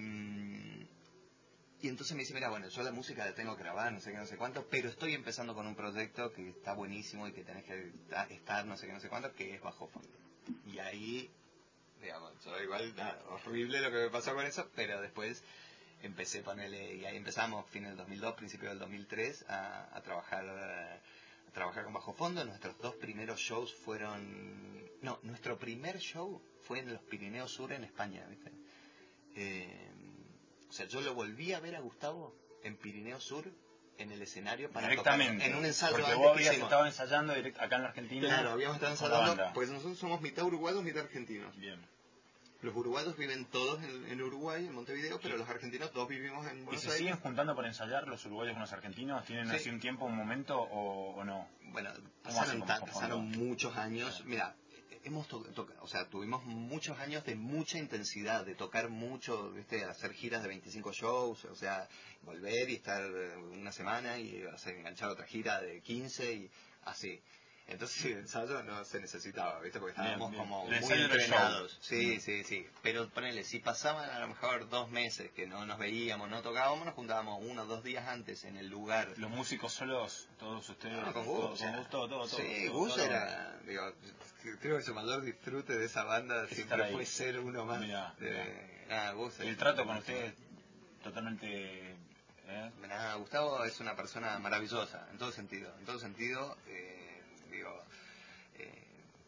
Y entonces me dice, mira, bueno, yo la música la tengo que grabar, no sé qué, no sé cuánto, pero estoy empezando con un proyecto que está buenísimo y que tenés que estar, no sé qué, no sé cuánto, que es bajo fondo. Y ahí, digamos, yo igual, nada, horrible lo que me pasó con eso, pero después... empecé a ponerle, y ahí empezamos, fin del dos mil dos, principio del dos mil tres, a, a trabajar a trabajar con bajo fondo. Nuestros dos primeros shows fueron, no, nuestro primer show fue en los Pirineos Sur en España, ¿viste? Eh, o sea, yo lo volví a ver a Gustavo en Pirineos Sur, en el escenario, para tocar en un ensayo. Porque vos habías estado ensayando direct, acá en la Argentina. Claro, habíamos estado ensayando, pues nosotros somos mitad uruguayos, mitad argentinos. Bien. Los uruguayos viven todos en, en Uruguay, en Montevideo, pero los argentinos todos vivimos en Buenos Aires. ¿Y se siguen juntando para ensayar los uruguayos con los argentinos? ¿Tienen sí. así un tiempo, un momento o, o no? Bueno, pasaron, pasaron muchos años. Sí. Mira, hemos to to o sea, tuvimos muchos años de mucha intensidad, de tocar mucho, ¿viste? Hacer giras de veinticinco shows, o sea, volver y estar una semana y hacer, enganchar otra gira de quince y así. Entonces el ensayo no se necesitaba, ¿viste? Porque estábamos bien, bien. como muy entrenados. Sí, mm. sí, sí. Pero ponele, si pasaban a lo mejor dos meses que no nos veíamos, no tocábamos, nos juntábamos uno o dos días antes en el lugar. ¿Los músicos solos, todos ustedes? No, con Gus. Todo, con Gus, todo, todo, todo. Sí, todo, Gus todo, era, todo. Digo, creo que su mayor disfrute de esa banda siempre fue ser uno más. Mirá, de, mirá. Ah, Gus, el trato con ustedes totalmente... ¿eh? Nada, Gustavo es una persona maravillosa, en todo sentido. En todo sentido... Eh, digo eh,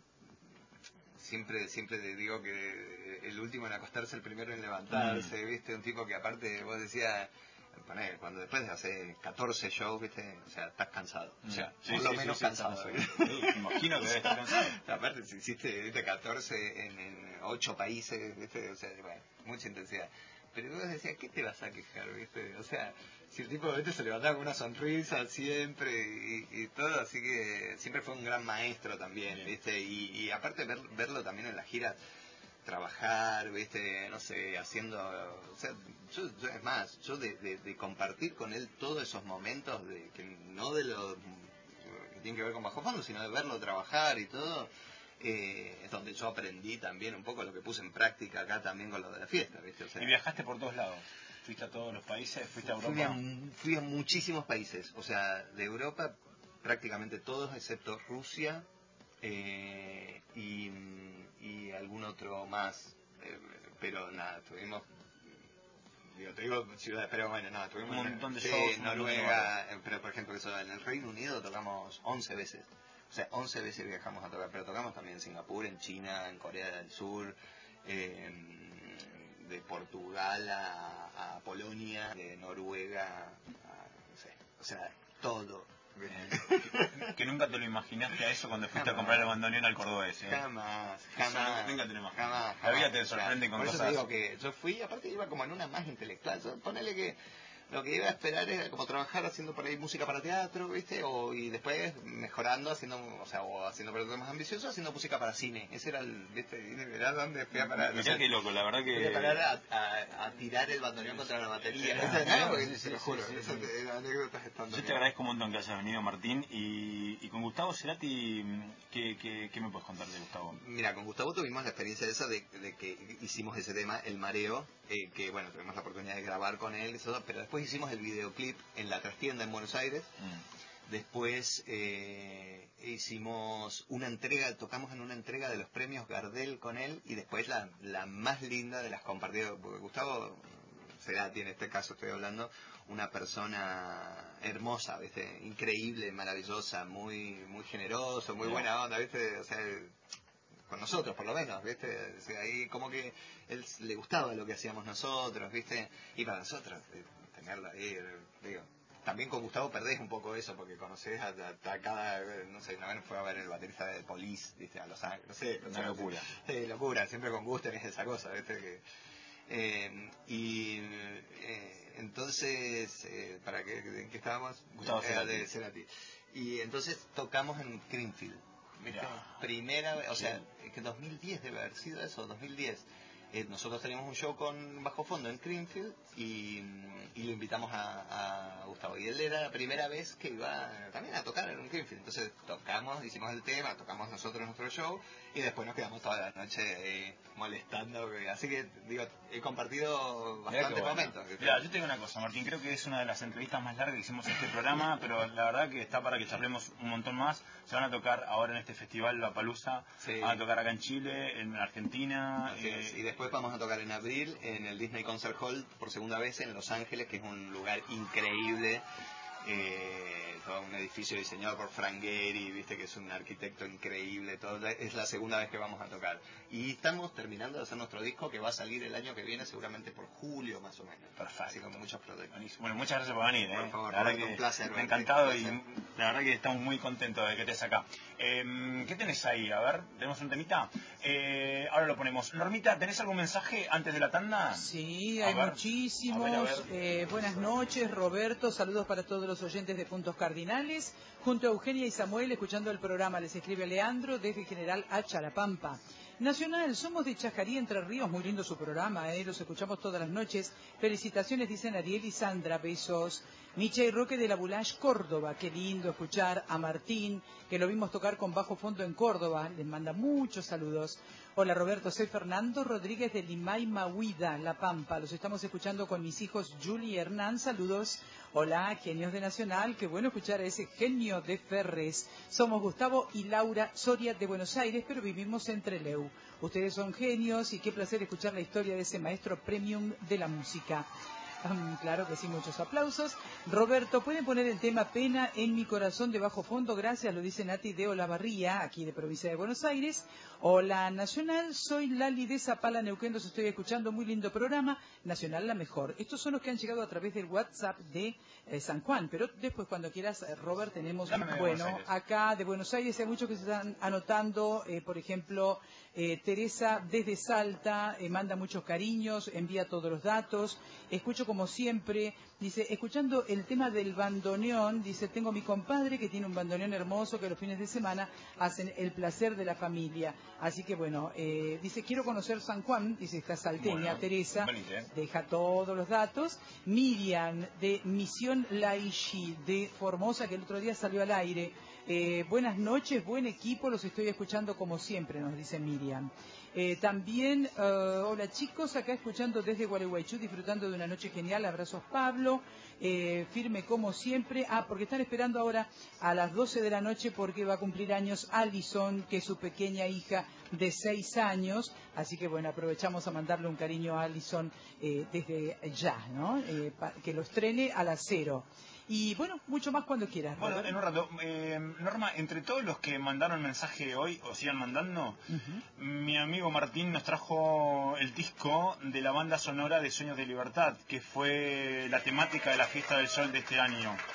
siempre siempre te digo que el último en acostarse, el primero en levantarse, mm. viste, un tipo que aparte vos decías, poner, cuando después de hacer catorce shows, viste, o sea, estás cansado, o sea, sí, por sí, lo sí, menos sí, cansado. Sí, imagino que debes estar cansado. Aparte, si hiciste, viste, catorce en, en ocho países, viste, o sea, bueno, mucha intensidad. Pero vos decías, ¿qué te vas a quejar, viste? O sea, si el tipo ¿viste? Se levantaba con una sonrisa siempre y, y todo, así que siempre fue un gran maestro también, bien. ¿Viste? Y, y aparte ver, verlo también en las giras, trabajar, ¿viste? No sé, haciendo... O sea, yo, yo es más, yo de, de, de compartir con él todos esos momentos, de que no de lo que tienen que ver con bajo fondo, sino de verlo trabajar y todo... Eh, es donde yo aprendí también un poco lo que puse en práctica acá también con lo de la fiesta, ¿viste? O sea, y viajaste por todos lados, fuiste a todos los países, fuiste a Europa. Fui a, fui a muchísimos países, o sea, de Europa prácticamente todos excepto Rusia eh, y, y algún otro más, eh, pero nada, tuvimos, digo, te digo ciudades, pero bueno, nada, tuvimos un montón de sí, shows, Noruega, pero por ejemplo eso, en el Reino Unido tocamos once veces. O sea, once veces viajamos a tocar, pero tocamos también en Singapur, en China, en Corea del Sur, eh, de Portugal a, a Polonia, de Noruega, a, no sé, o sea, todo. que, que nunca te lo imaginaste a eso cuando fuiste jamás. a comprar el bandoneón al cordobés, ¿eh? Jamás, jamás. Nunca te lo imaginas. Jamás, jamás. La vida te sorprende con Por cosas. Por eso te digo que yo fui, aparte iba como en una más intelectual. Yo, ponele que lo que iba a esperar era como trabajar haciendo por ahí música para teatro, ¿viste? O, y después mejorando, haciendo, o sea, o haciendo proyectos más ambiciosos, haciendo música para cine. Ese era el, ¿viste? Era donde fui a parar. Mirá qué loco, la verdad que... Fui a parar a, a, a tirar el bandoneón contra la batería. Ah, ¿Viste? mirá, No, porque sí, te sí, lo sí, juro, sí, esas sí. te- anécdotas estando Yo te agradezco un montón que hayas venido, Martín, y, y con Gustavo Cerati, ¿qué, qué, qué me puedes contar de Gustavo? Mira, con Gustavo tuvimos la experiencia esa de, de que hicimos ese tema, El Mareo, eh, que bueno, tuvimos la oportunidad de grabar con él, eso, pero después hicimos el videoclip en la trastienda en Buenos Aires. Mm. Después eh, hicimos una entrega, tocamos en una entrega de los premios Gardel con él, y después la, la más linda de las compartidas, porque Gustavo Cerati, en este caso estoy hablando, una persona hermosa, ¿viste? Increíble, maravillosa, muy muy generoso, muy buena onda, ¿viste? O sea, con nosotros por lo menos, ¿viste? O sea, ahí como que él le gustaba lo que hacíamos nosotros, ¿viste? Y para nosotros, eh, tenerlo ahí, eh, digo, también con Gustavo perdés un poco eso, porque conoces a, a- a cada, no sé, una vez fue a ver el baterista de Police, ¿viste? A Los Ángeles, no sé. o Una sea, locura. Sí, locura, siempre con gusto es esa cosa, ¿viste? Que, eh, y eh, entonces, eh, ¿para qué, en qué estábamos? Gustavo Eh, Cerati. de Cerati. Y entonces tocamos en Greenfield. ¿Viste? Mirá. Primera vez, o sea, que dos mil diez debe haber sido eso, dos mil diez. Eh, nosotros teníamos un show con Bajo Fondo en Greenfield y, y lo invitamos a, a Gustavo. Y él era la primera vez que iba también a tocar en un Greenfield. Entonces tocamos, hicimos el tema, tocamos nosotros nuestro show y después nos quedamos toda la noche eh, molestando. Así que, digo, he compartido Mirá qué bastantes bueno. momentos. Mirá, yo te digo una cosa, Martín, creo que es una de las entrevistas más largas que hicimos en este programa, pero la verdad que está para que charlemos un montón más. Se van a tocar ahora en este festival Lollapalooza, Sí. van a tocar acá en Chile, en Argentina. Así es. eh, Y después vamos a tocar en abril en el Disney Concert Hall por segunda vez en Los Ángeles, que es un lugar increíble. Eh, todo un edificio diseñado por Frank Gehry, viste que es un arquitecto increíble. Todo, es la segunda vez que vamos a tocar. Y estamos terminando de hacer nuestro disco, que va a salir el año que viene, seguramente por julio más o menos. Perfecto. Así con muchos proyectos. Buenísimo. Bueno, muchas gracias por venir, ¿eh? Por favor, la verdad Roberto, que un placer me ha verte, encantado un y placer. la verdad que estamos muy contentos de que estés acá. Eh, ¿Qué tenés ahí? A ver, ¿tenemos un temita? Eh, ahora lo ponemos. Normita, ¿tenés algún mensaje antes de la tanda? Sí, A hay ver, muchísimos. a ver, a ver. Eh, buenas noches, Roberto. Saludos para todos los oyentes de Puntos Cardinales. Junto a Eugenia y Samuel, escuchando el programa, les escribe Leandro desde General Hacha, La Pampa. Nacional, somos de Chajarí, Entre Ríos, muy lindo su programa, ¿eh? Los escuchamos todas las noches. Felicitaciones, dicen Ariel y Sandra, besos. Micha y Roque de la Bulash, Córdoba, qué lindo escuchar a Martín, que lo vimos tocar con Bajo Fondo en Córdoba, les manda muchos saludos. Hola Roberto, soy Fernando Rodríguez de Limay Mahuida, La Pampa, los estamos escuchando con mis hijos Julie y Hernán, saludos. Hola, genios de Nacional, qué bueno escuchar a ese genio de Ferres. Somos Gustavo y Laura Soria de Buenos Aires, pero vivimos en Trelew. Ustedes son genios y qué placer escuchar la historia de ese maestro premium de la música. Um, claro que sí, muchos aplausos. Roberto, ¿pueden poner el tema Pena en mi corazón de Bajo Fondo? Gracias, lo dice Nati de Olavarría, aquí de Provincia de Buenos Aires. Hola, Nacional, soy Lali de Zapala, Neuquén, los estoy escuchando, muy lindo programa. Nacional, la mejor. Estos son los que han llegado a través del WhatsApp de eh, San Juan, pero después cuando quieras, eh, Robert, tenemos, Dame de bueno, Buenos Aires. acá de Buenos Aires hay muchos que se están anotando, eh, por ejemplo, eh, Teresa desde Salta, eh, manda muchos cariños, envía todos los datos. Escucho como siempre, dice, escuchando el tema del bandoneón, dice, tengo mi compadre que tiene un bandoneón hermoso que los fines de semana hacen el placer de la familia. Así que bueno, eh, dice, quiero conocer San Juan, dice esta salteña, Bueno, Teresa, venite. deja todos los datos. Miriam de Misión Laishi de Formosa, que el otro día salió al aire. Eh, buenas noches, buen equipo, los estoy escuchando como siempre, nos dice Miriam. Eh, también, uh, hola chicos, acá escuchando desde Gualeguaychú, disfrutando de una noche genial, abrazos Pablo, eh, firme como siempre. Ah, porque están esperando ahora a las doce de la noche porque va a cumplir años Alison, que es su pequeña hija de seis años, así que bueno, aprovechamos a mandarle un cariño a Alison eh, desde ya, ¿no? Eh, pa- que lo estrene a las cero. Y bueno, mucho más cuando quieras. Bueno, Robert. en un rato. Eh, Norma, entre todos los que mandaron mensaje hoy, o sigan mandando, Ujú. mi amigo Martín nos trajo el disco de la banda sonora de Sueños de Libertad, que fue la temática de la Fiesta del Sol de este año.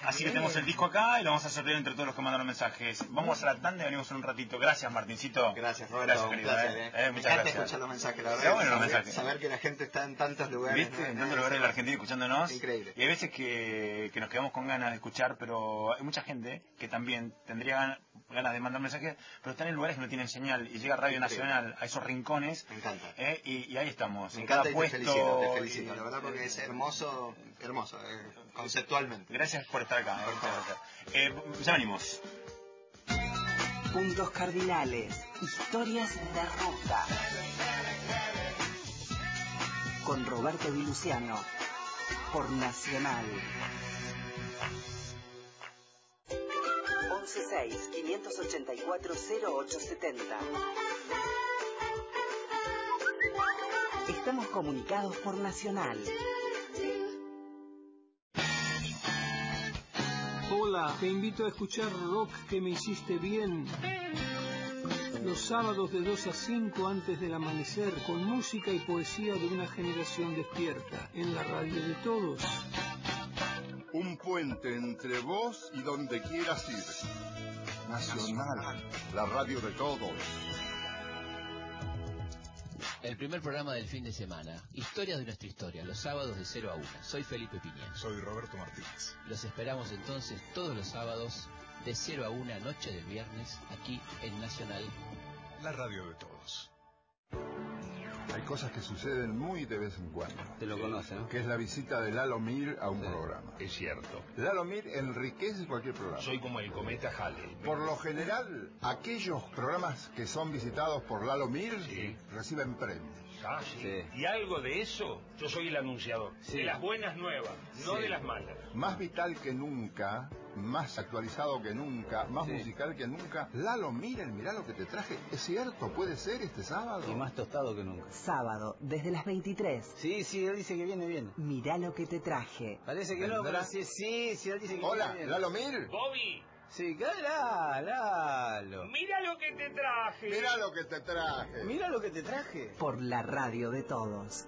Así que tenemos el disco acá y lo vamos a sortear entre todos los que mandaron mensajes. Vamos a la tanda y venimos en un ratito. Gracias, Martincito. Gracias, Roberto. Gracias, querido. Un placer, eh. eh. Eh, Me muchas encanta gracias. escuchar los mensajes, la Está verdad. bueno los saber, mensajes. saber que la gente está en tantos lugares. ¿Viste? ¿no? En tantos lugares de la Argentina escuchándonos. Increíble. Y hay veces que, que nos quedamos con ganas de escuchar, pero hay mucha gente que también tendría ganas ganas de mandar mensajes, pero están en lugares que no tienen señal y llega Radio Increíble. Nacional a esos rincones. Me encanta. Eh, y, y ahí estamos. Me encanta y te puesto, felicito, te felicito, y, la verdad, porque es hermoso, hermoso, eh, conceptualmente. Gracias por estar acá. Eh, eh, ya venimos. Puntos cardinales, historias de ruta. Con Roberto Di Luciano, por Nacional. once seis, quinientos ochenta y cuatro, cero ocho setenta. Estamos comunicados por Nacional. Hola, te invito a escuchar Rock que me hiciste bien. Los sábados de dos a cinco antes del amanecer, con música y poesía de una generación despierta, en la radio de todos. Un puente entre vos y donde quieras ir. Nacional, la radio de todos. El primer programa del fin de semana. Historias de nuestra historia, los sábados de cero a una. Soy Felipe Piña. Soy Roberto Martínez. Los esperamos entonces todos los sábados de cero a una, noche del viernes, aquí en Nacional. La radio de todos. Hay cosas que suceden muy de vez en cuando. Te lo conoce, ¿no? Que es la visita de Lalo Mir a un Sí, programa. Es cierto. Lalo Mir enriquece cualquier programa. Soy como el cometa Halley. Por lo general, aquellos programas que son visitados por Lalo Mir Sí. reciben premios. Ah, sí. Sí. Y algo de eso, yo soy el anunciador. Sí. De las buenas nuevas, no Sí. de las malas. Más vital que nunca, más actualizado que nunca, más Sí. musical que nunca. Lalo, miren, mirá lo que te traje. ¿Es cierto? ¿Puede ser este sábado? Y más tostado que nunca. Sábado, desde las veintitrés. Sí, sí, él dice que viene bien. Mirá lo que te traje. Parece que no, ¿Vendrá? pero sí, sí, sí, él dice que Hola, viene bien. Lalo Mir. Bobby, Sí, claro, Lalo. mira lo que te traje. Mirá lo que te traje. Mira lo que te traje. Por la radio de todos.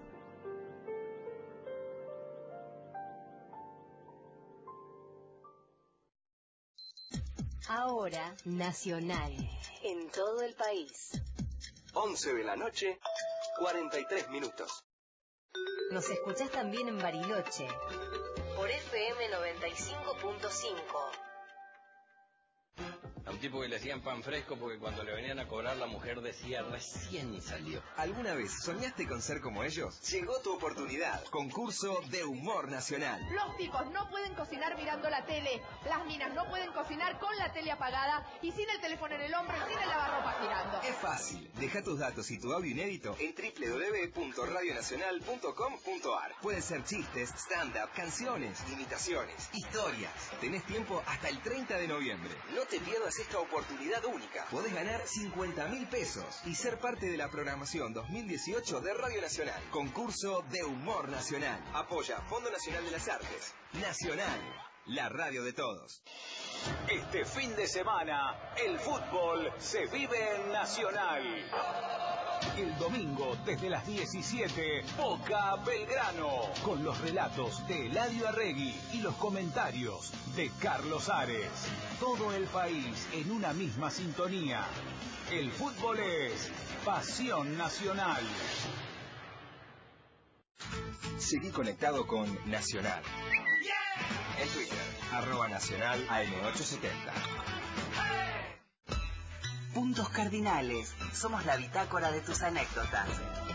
Ahora, Nacional. En todo el país. once de la noche, cuarenta y tres minutos. Nos escuchás también en Bariloche. Por F M noventa y cinco punto cinco. A un tipo que le hacían pan fresco porque cuando le venían a cobrar la mujer decía recién salió. ¿Alguna vez soñaste con ser como ellos? Llegó tu oportunidad. Concurso de humor nacional. Los tipos no pueden cocinar mirando la tele, las minas no pueden cocinar con la tele apagada y sin el teléfono en el hombro y sin el lavarropa girando. Es fácil. Deja tus datos y tu audio inédito en doble u doble u doble u punto radio nacional punto com punto a r. Pueden ser chistes, stand-up, canciones, imitaciones, historias. Tenés tiempo hasta el treinta de noviembre. No te pierdas esta oportunidad única. Podés ganar cincuenta mil pesos y ser parte de la programación dos mil dieciocho de Radio Nacional. Concurso de humor nacional. Apoya Fondo Nacional de las Artes. Nacional, la radio de todos. Este fin de semana, el fútbol se vive en Nacional. El domingo, desde las diecisiete, Boca Belgrano, con los relatos de Eladio Arregui y los comentarios de Carlos Ares. Todo el país en una misma sintonía. El fútbol es pasión nacional. Seguí conectado con Nacional. En Twitter, arroba nacional A M ochocientos setenta. Puntos cardinales. Somos la bitácora de tus anécdotas.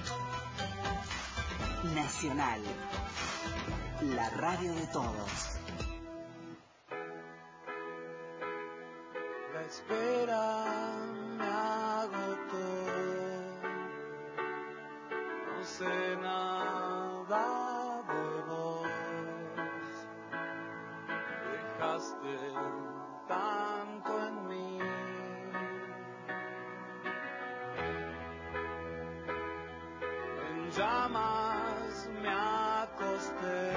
Nacional. La radio de todos. La espera me agotó. No sé nada de vos. Dejaste tanto en mí. En llamas me acosté.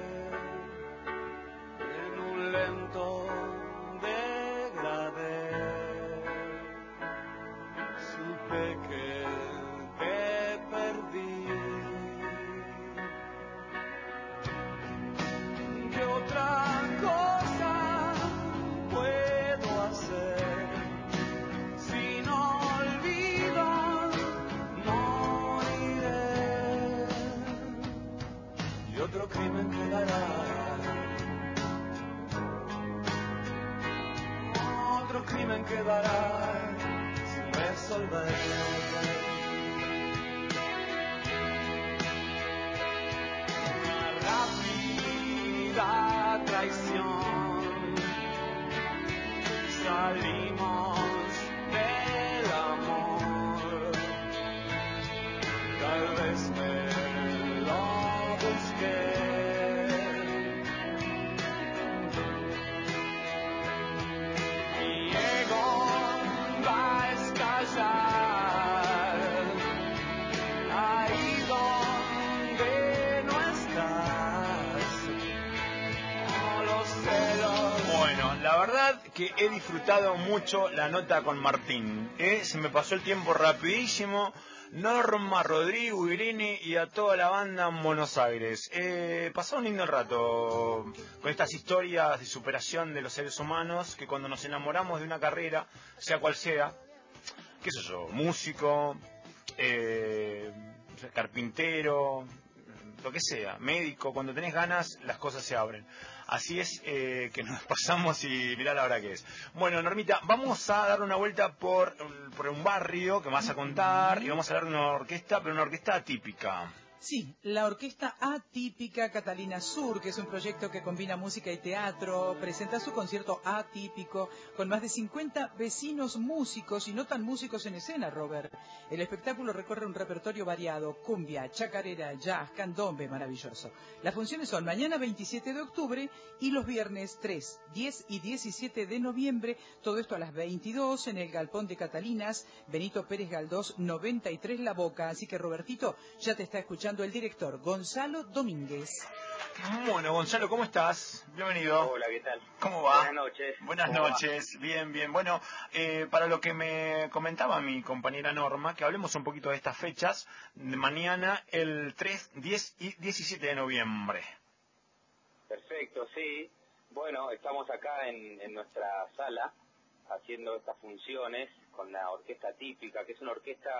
En un lento degradé. Supe que te perdí. ¿Qué otra cosa me quedará sin resolver. Rápida traición, salimos del amor, tal vez me lo busqué. Mi ego va a estallar ahí donde no estás. No lo sé, lo Bueno, la verdad que he disfrutado mucho la nota con Martín. ¿eh? Se me pasó el tiempo rapidísimo. Norma, Rodrigo, Irene y a toda la banda en Buenos Aires. Eh, pasó un lindo rato con estas historias de superación de los seres humanos, que cuando nos enamoramos de una carrera, sea cual sea, qué sé yo, músico, eh, carpintero, lo que sea, médico, cuando tenés ganas las cosas se abren. Así es eh, que nos pasamos y mirá la hora que es. Bueno, Normita, vamos a dar una vuelta por, por un barrio que me vas a contar y vamos a hablar de una orquesta, pero una orquesta atípica. Sí, la Orquesta Atípica Catalina Sur, que es un proyecto que combina música y teatro, presenta su concierto atípico con más de cincuenta vecinos músicos y no tan músicos en escena, Robert. El espectáculo recorre un repertorio variado, cumbia, chacarera, jazz, candombe, maravilloso. Las funciones son mañana veintisiete de octubre y los viernes tres, diez y diecisiete de noviembre, todo esto a las veintidós en el Galpón de Catalinas, Benito Pérez Galdós noventa y tres La Boca. Así que, Robertito, ya te está escuchando el director Gonzalo Domínguez. Bueno, Gonzalo, ¿cómo estás? Bienvenido. Hola, ¿qué tal? ¿Cómo va? Buenas noches. Buenas noches, va? bien, bien. Bueno, eh, para lo que me comentaba mi compañera Norma, que hablemos un poquito de estas fechas, de mañana el tres, diez y diecisiete de noviembre. Perfecto, sí. Bueno, estamos acá en, en nuestra sala haciendo estas funciones con la Orquesta Típica, que es una orquesta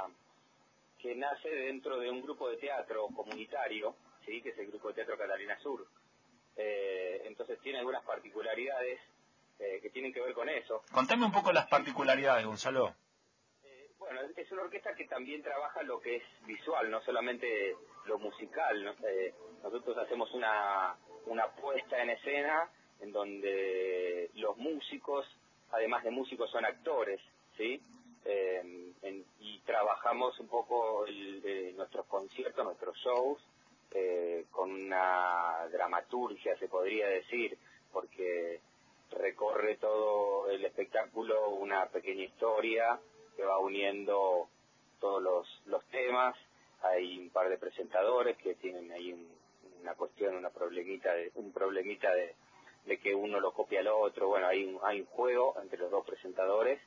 que nace dentro de un grupo de teatro comunitario, sí, que es el Grupo de Teatro Catalina Sur. Eh, entonces tiene algunas particularidades eh, que tienen que ver con eso. Contame un poco las particularidades, Gonzalo. Eh, bueno, es una orquesta que también trabaja lo que es visual, no solamente lo musical, ¿no? Eh, nosotros hacemos una, una puesta en escena en donde los músicos, además de músicos, son actores, ¿sí? Eh, en, y trabajamos un poco el, eh, nuestros conciertos, nuestros shows, eh, con una dramaturgia, se podría decir, porque recorre todo el espectáculo una pequeña historia que va uniendo todos los, los temas. Hay un par de presentadores que tienen ahí un, una cuestión, una problemita de, un problemita de, de que uno lo copia al otro. Bueno, hay un, hay un juego entre los dos presentadores.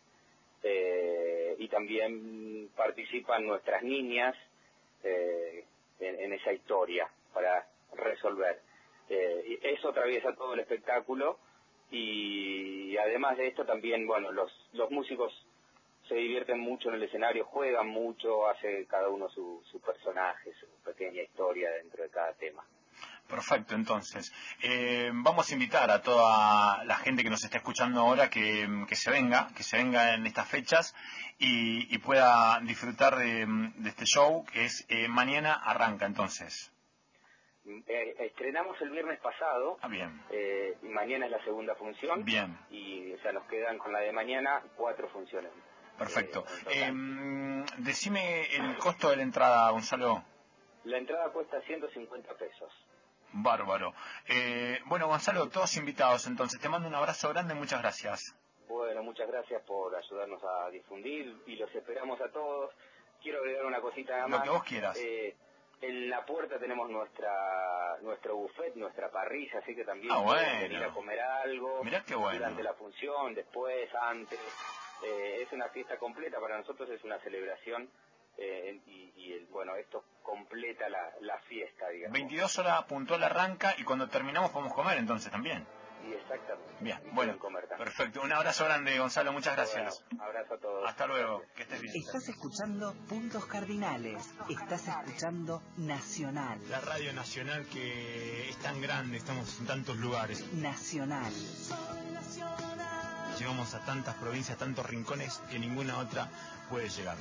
Eh, y también participan nuestras niñas eh, en, en esa historia para resolver. Eh, y eso atraviesa todo el espectáculo y además de esto también, bueno, los, los músicos se divierten mucho en el escenario, juegan mucho, hace cada uno su, su personaje, su pequeña historia dentro de cada tema. Perfecto, entonces. Eh, vamos a invitar a toda la gente que nos está escuchando ahora que, que se venga, que se venga en estas fechas y, y pueda disfrutar de, de este show que es eh, mañana arranca, entonces. Eh, estrenamos el viernes pasado. Ah, bien. Eh, y mañana es la segunda función. Bien. Y o sea, nos quedan con la de mañana cuatro funciones. Perfecto. Eh, decime el costo de la entrada, Gonzalo. La entrada cuesta ciento cincuenta pesos. Bárbaro. Eh, bueno, Gonzalo, todos invitados, entonces. Te mando un abrazo grande, muchas gracias. Bueno, muchas gracias por ayudarnos a difundir y los esperamos a todos. Quiero agregar una cosita nada más. Lo que vos quieras. Eh, en la puerta tenemos nuestra nuestro buffet, nuestra parrilla, así que también ah, pueden bueno. venir a comer algo. Mirá qué bueno. Durante la función, después, antes. Eh, es una fiesta completa, para nosotros es una celebración. Eh, y, y el, bueno, esto completa la, la fiesta, digamos. veintidós horas puntual arranca y cuando terminamos podemos comer entonces también. Y exactamente. Bien, y bueno, perfecto. Un abrazo grande, Gonzalo, muchas gracias. Bueno, abrazo a todos. Hasta luego, que estés bien. Estás escuchando Puntos Cardinales, estás escuchando Nacional. La radio nacional que es tan grande, estamos en tantos lugares. Nacional. llegamos a tantas provincias, tantos rincones que ninguna otra puede llegar.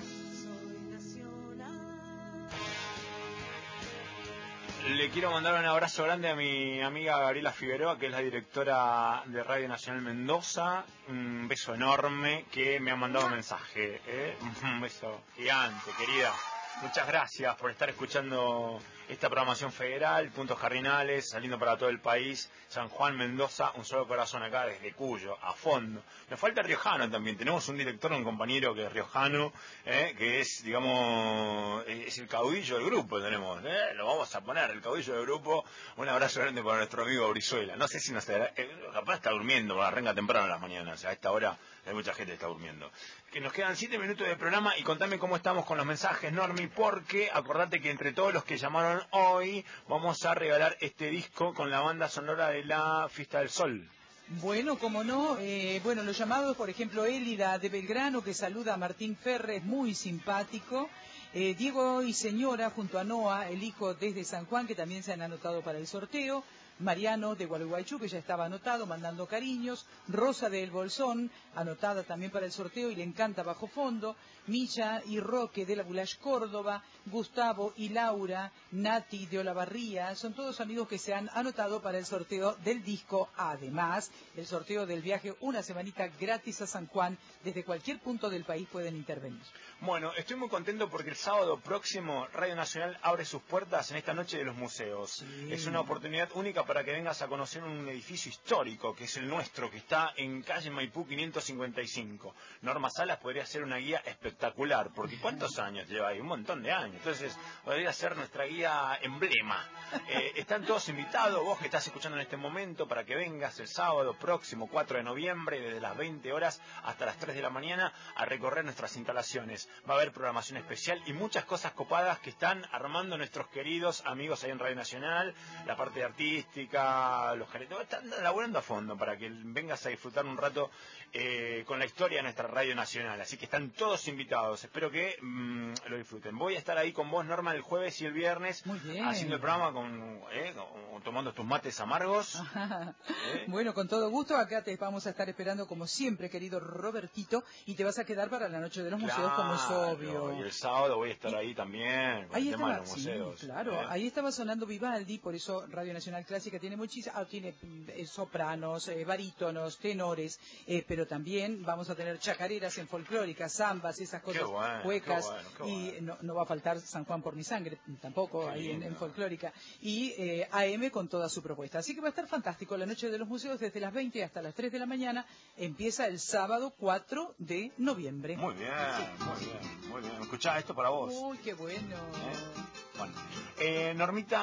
Le quiero mandar un abrazo grande a mi amiga Gabriela Figueroa, que es la directora de Radio Nacional Mendoza. Un beso enorme, que me ha mandado un mensaje. ¿eh? Un beso gigante, querida. Muchas gracias por estar escuchando esta programación federal, Puntos Cardinales, saliendo para todo el país. San Juan, Mendoza, un solo corazón acá desde Cuyo, a fondo. Nos falta riojano también. Tenemos un director, un compañero que es riojano, ¿eh? que es, digamos, es el caudillo del grupo. Tenemos, ¿eh? Lo vamos a poner, el caudillo del grupo. Un abrazo grande para nuestro amigo Brizuela. No sé si nos estará, eh, capaz está durmiendo, porque arranca temprano en las mañanas. A esta hora hay mucha gente que está durmiendo. Que nos quedan siete minutos de programa y contame cómo estamos con los mensajes, Normi, porque acordate que entre todos los que llamaron hoy vamos a regalar este disco con la banda sonora de la Fiesta del Sol. Bueno, como no, eh, bueno, los llamados, por ejemplo, Élida de Belgrano, que saluda a Martín Ferres, muy simpático. Eh, Diego y señora, junto a Noa, el hijo desde San Juan, que también se han anotado para el sorteo. Mariano de Gualeguaychú, que ya estaba anotado, mandando cariños. Rosa de El Bolsón, anotada también para el sorteo y le encanta Bajo Fondo. Milla y Roque de la Bulash Córdoba. Gustavo y Laura, Nati de Olavarría, son todos amigos que se han anotado para el sorteo del disco. Además, el sorteo del viaje una semanita gratis a San Juan. Desde cualquier punto del país pueden intervenir. Bueno, estoy muy contento porque el sábado próximo Radio Nacional abre sus puertas en esta noche de los museos. Sí. Es una oportunidad única para que vengas a conocer un edificio histórico, que es el nuestro, que está en calle Maipú quinientos cincuenta y cinco. Norma Salas podría ser una guía espectacular, porque ¿cuántos años lleva ahí? Un montón de años. Entonces, podría ser nuestra guía emblema. Eh, están todos invitados, vos que estás escuchando en este momento, para que vengas el sábado próximo, cuatro de noviembre, desde las veinte horas hasta las tres de la mañana, a recorrer nuestras instalaciones. Va a haber programación especial y muchas cosas copadas que están armando nuestros queridos amigos ahí en Radio Nacional, la parte artística, los gerentes, están laburando a fondo para que vengas a disfrutar un rato eh, con la historia de nuestra Radio Nacional. Así que están todos invitados, espero que mmm, lo disfruten. Voy a estar ahí con vos, Norma, el jueves y el viernes, haciendo el programa con, eh, con tomando tus mates amargos. ¿Eh? Bueno, con todo gusto, acá te vamos a estar esperando como siempre, querido Robertito, y te vas a quedar para la noche de los museos, claro, como es obvio. Y el sábado voy a estar ahí también, con ahí el estaba, tema de los museos. Sí, claro, ¿eh? Ahí estaba sonando Vivaldi, por eso Radio Nacional Clásica tiene muchísimas, ah, tiene eh, sopranos, eh, barítonos, tenores, eh, pero también vamos a tener chacareras en folclóricas, zambas, esas cosas, bueno, cuecas, qué bueno, qué y bueno. no, no va a faltar San Juan por mi sangre, tampoco Qué ahí en, lindo. en folclórica, y eh, A M con toda su propuesta. Así que va a estar fantástico la noche de los museos desde las veinte hasta las tres de la mañana. Empieza el sábado cuatro de noviembre. Muy bien, muy bien, muy bien. Escuchá, esto para vos. Uy, qué bueno. ¿Eh? Bueno, eh, Normita,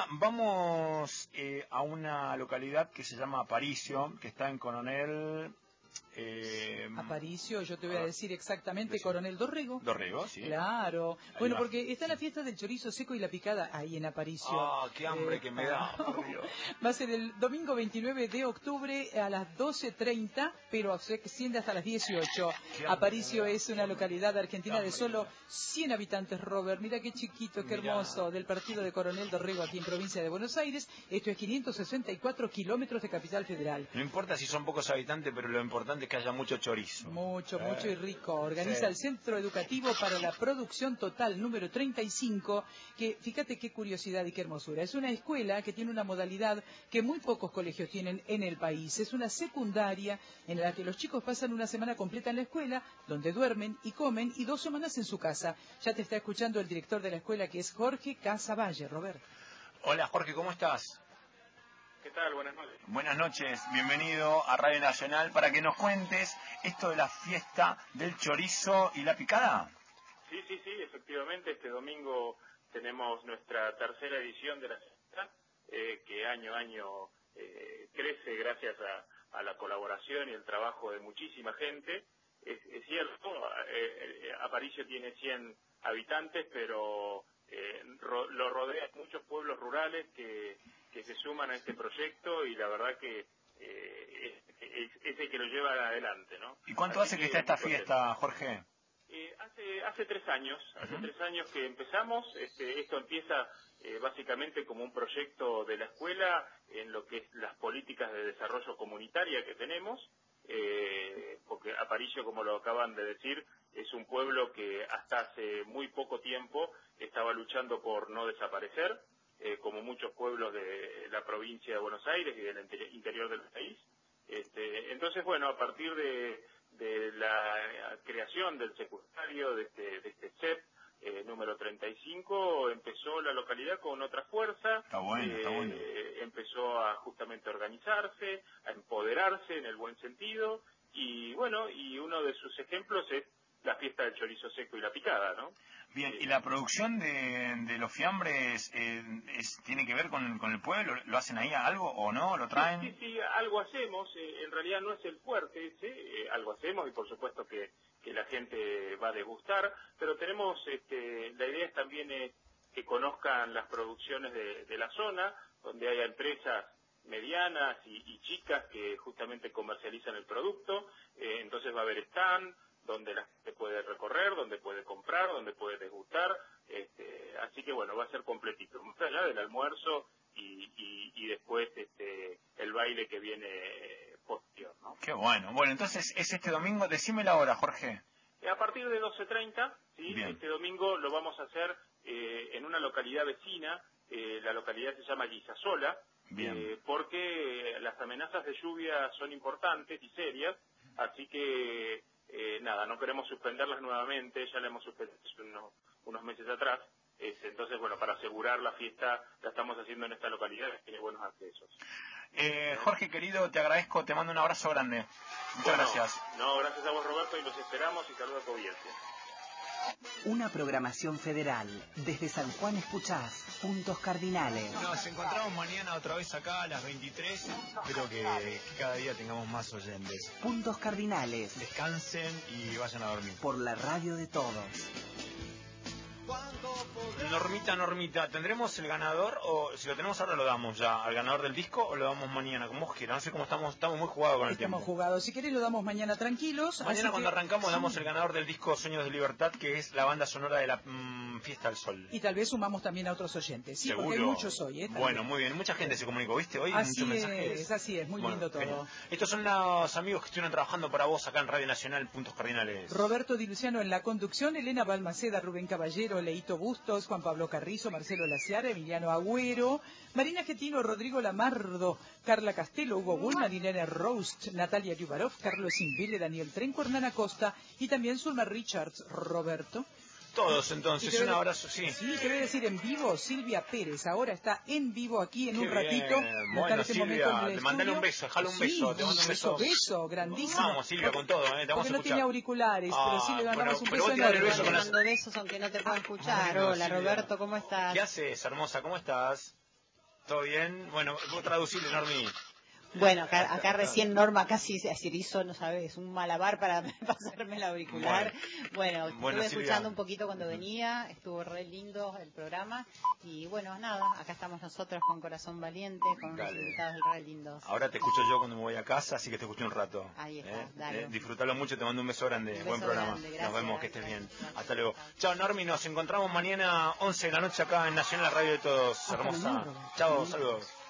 vamos eh, a una localidad que se llama Aparicio, que está en Coronel... Eh, Aparicio, yo te voy a decir exactamente, Coronel Dorrego. Dorrego, sí. Claro. Ahí bueno, va. Porque está la fiesta del chorizo seco y la picada ahí en Aparicio. Ah, qué hambre eh, que me da, por Dios. Va a ser el domingo veintinueve de octubre a las doce treinta, pero se extiende hasta las dieciocho. Aparicio es una localidad argentina de solo cien habitantes, Robert. Mira qué chiquito, qué Mirá. hermoso, del partido de Coronel Dorrego aquí en provincia de Buenos Aires. Esto es quinientos sesenta y cuatro kilómetros de Capital Federal. No importa si son pocos habitantes, pero lo importante es que haya mucho chorizo. Mucho, Eh, mucho y rico. Organiza sí. el Centro Educativo para la Producción Total número treinta y cinco, que fíjate qué curiosidad y qué hermosura. Es una escuela que tiene una modalidad que muy pocos colegios tienen en el país. Es una secundaria en la que los chicos pasan una semana completa en la escuela, donde duermen y comen, y dos semanas en su casa. Ya te está escuchando el director de la escuela, que es Jorge Casavalle, Robert. Hola, Jorge, ¿cómo estás? ¿Qué tal? Buenas noches. Buenas noches, bienvenido a Radio Nacional para que nos cuentes esto de la fiesta del chorizo y la picada. Sí, sí, sí, efectivamente, este domingo tenemos nuestra tercera edición de la fiesta, eh, que año a año eh, crece gracias a, a la colaboración y el trabajo de muchísima gente. Es, es cierto, eh, eh, Aparicio tiene cien habitantes, pero eh, ro, lo rodean muchos pueblos rurales que... que se suman a este proyecto y la verdad que eh, es, es, es el que lo lleva adelante, ¿no? ¿Y cuánto Así hace que está esta fiesta, Jorge? Eh, hace hace tres años, hace uh-huh. tres años que empezamos. Este, esto empieza eh, básicamente como un proyecto de la escuela en lo que es las políticas de desarrollo comunitaria que tenemos. eh, porque Aparicio, como lo acaban de decir, es un pueblo que hasta hace muy poco tiempo estaba luchando por no desaparecer, eh, como muchos pueblos de la provincia de Buenos Aires y del interior del país. Este, entonces, bueno, a partir de, de la creación del secundario, de este, de este C E P, eh, número treinta y cinco, empezó la localidad con otra fuerza. Está bueno, eh, está bueno. Empezó a justamente organizarse, a empoderarse en el buen sentido, y bueno, y uno de sus ejemplos es la fiesta del chorizo seco y la picada, ¿no? Bien, ¿y la producción de, de los fiambres eh, es, tiene que ver con, con el pueblo? ¿Lo hacen ahí algo o no? ¿Lo traen? Sí, sí, sí, algo hacemos, eh, en realidad no es el fuerte ese, eh, algo hacemos y por supuesto que, que la gente va a degustar, pero tenemos, este, la idea es también es que conozcan las producciones de, de la zona, donde haya empresas medianas y, y chicas que justamente comercializan el producto, eh, entonces va a haber stand, donde la gente puede recorrer, donde puede comprar, donde puede degustar, este, así que bueno, va a ser completito, más allá del almuerzo y, y, y después este, el baile que viene posterior, ¿no? Qué bueno. Bueno, entonces es este domingo, decime la hora, Jorge. A partir de doce treinta, ¿sí? Bien. Este domingo lo vamos a hacer eh, en una localidad vecina, eh, la localidad se llama Guisasola, eh, porque las amenazas de lluvia son importantes y serias, así que Eh, nada, no queremos suspenderlas nuevamente, ya la hemos suspendido unos, unos meses atrás, este, entonces bueno, para asegurar la fiesta la estamos haciendo en esta localidad que tiene buenos accesos. Eh, Jorge querido, te agradezco, te mando un abrazo grande. Muchas bueno, gracias. No, gracias a vos Roberto y los esperamos y saludos a tu audiencia. Una programación federal. Desde San Juan escuchás Puntos Cardinales. Nos encontramos mañana otra vez acá a las veintitrés. Espero que, que cada día tengamos más oyentes. Puntos Cardinales. Descansen y vayan a dormir. Por la radio de todos. Normita, Normita, ¿tendremos el ganador o si lo tenemos ahora lo damos ya al ganador del disco o lo damos mañana? Como vos quieras, no sé cómo estamos, estamos muy jugados con el Estamos tiempo. jugados, si querés lo damos mañana tranquilos. Mañana cuando que... arrancamos sí. damos el ganador del disco Sueños de Libertad, que es la banda sonora de la mmm, Fiesta del Sol. Y tal vez sumamos también a otros oyentes, sí, ¿Seguro? porque hay muchos hoy. ¿eh? Bueno, muy bien, mucha gente se comunicó, ¿viste? Hoy así muchos es, mensajes. así es, muy bueno, lindo todo. Genial. Estos son los amigos que estuvieron trabajando para vos acá en Radio Nacional, Puntos Cardinales. Roberto Di Luciano en la conducción, Elena Balmaceda, Rubén Caballero, Leito Bustos, Juan Pablo Carrizo, Marcelo Laciara, Emiliano Agüero, Marina Getino, Rodrigo Lamardo, Carla Castelo, Hugo Bullman, Irene Roast, Natalia Yubarov, Carlos Invile, Daniel Trenco, Hernán Acosta y también Zulma Richards. Roberto. Todos entonces, un abrazo, sí. Sí, te voy a decir en vivo, Silvia Pérez, ahora está en vivo aquí en Qué un ratito. Bien. Bueno, este Silvia, te mandale un beso, déjale un beso, sí, te mando un beso. beso, grandísimo. Vamos, Silvia, con todo, eh, te vamos porque a no escuchar. tiene auriculares, ah, pero sí le mandamos bueno, un pero beso vos tirale el enorme. beso con Le la- mando besos aunque no te pueda escuchar. Bueno, Hola, Silvia. Roberto, ¿cómo estás? ¿Qué haces, hermosa? ¿Cómo estás? ¿Todo bien? Bueno, vos traducirle, Normi. Bueno, acá, acá recién Norma casi se hizo, no sabes, un malabar para pasarme el auricular. Bueno, Bueno, estuve Silvia. escuchando un poquito cuando venía, estuvo re lindo el programa. Y bueno, nada, acá estamos nosotros con Corazón Valiente, con unos Dale. invitados re lindos. Ahora te escucho yo cuando me voy a casa, así que te escuché un rato. Ahí está, Eh, dale. eh, disfrutalo mucho, te mando un beso grande. Un Buen beso programa. grande, gracias, Nos vemos, que gracias, estés bien. gracias. Hasta luego. Chao, Normi, nos encontramos mañana once de la noche acá en Nacional, la radio de todos. Hasta Hermosa. mañana, Roberto. Chao, saludos.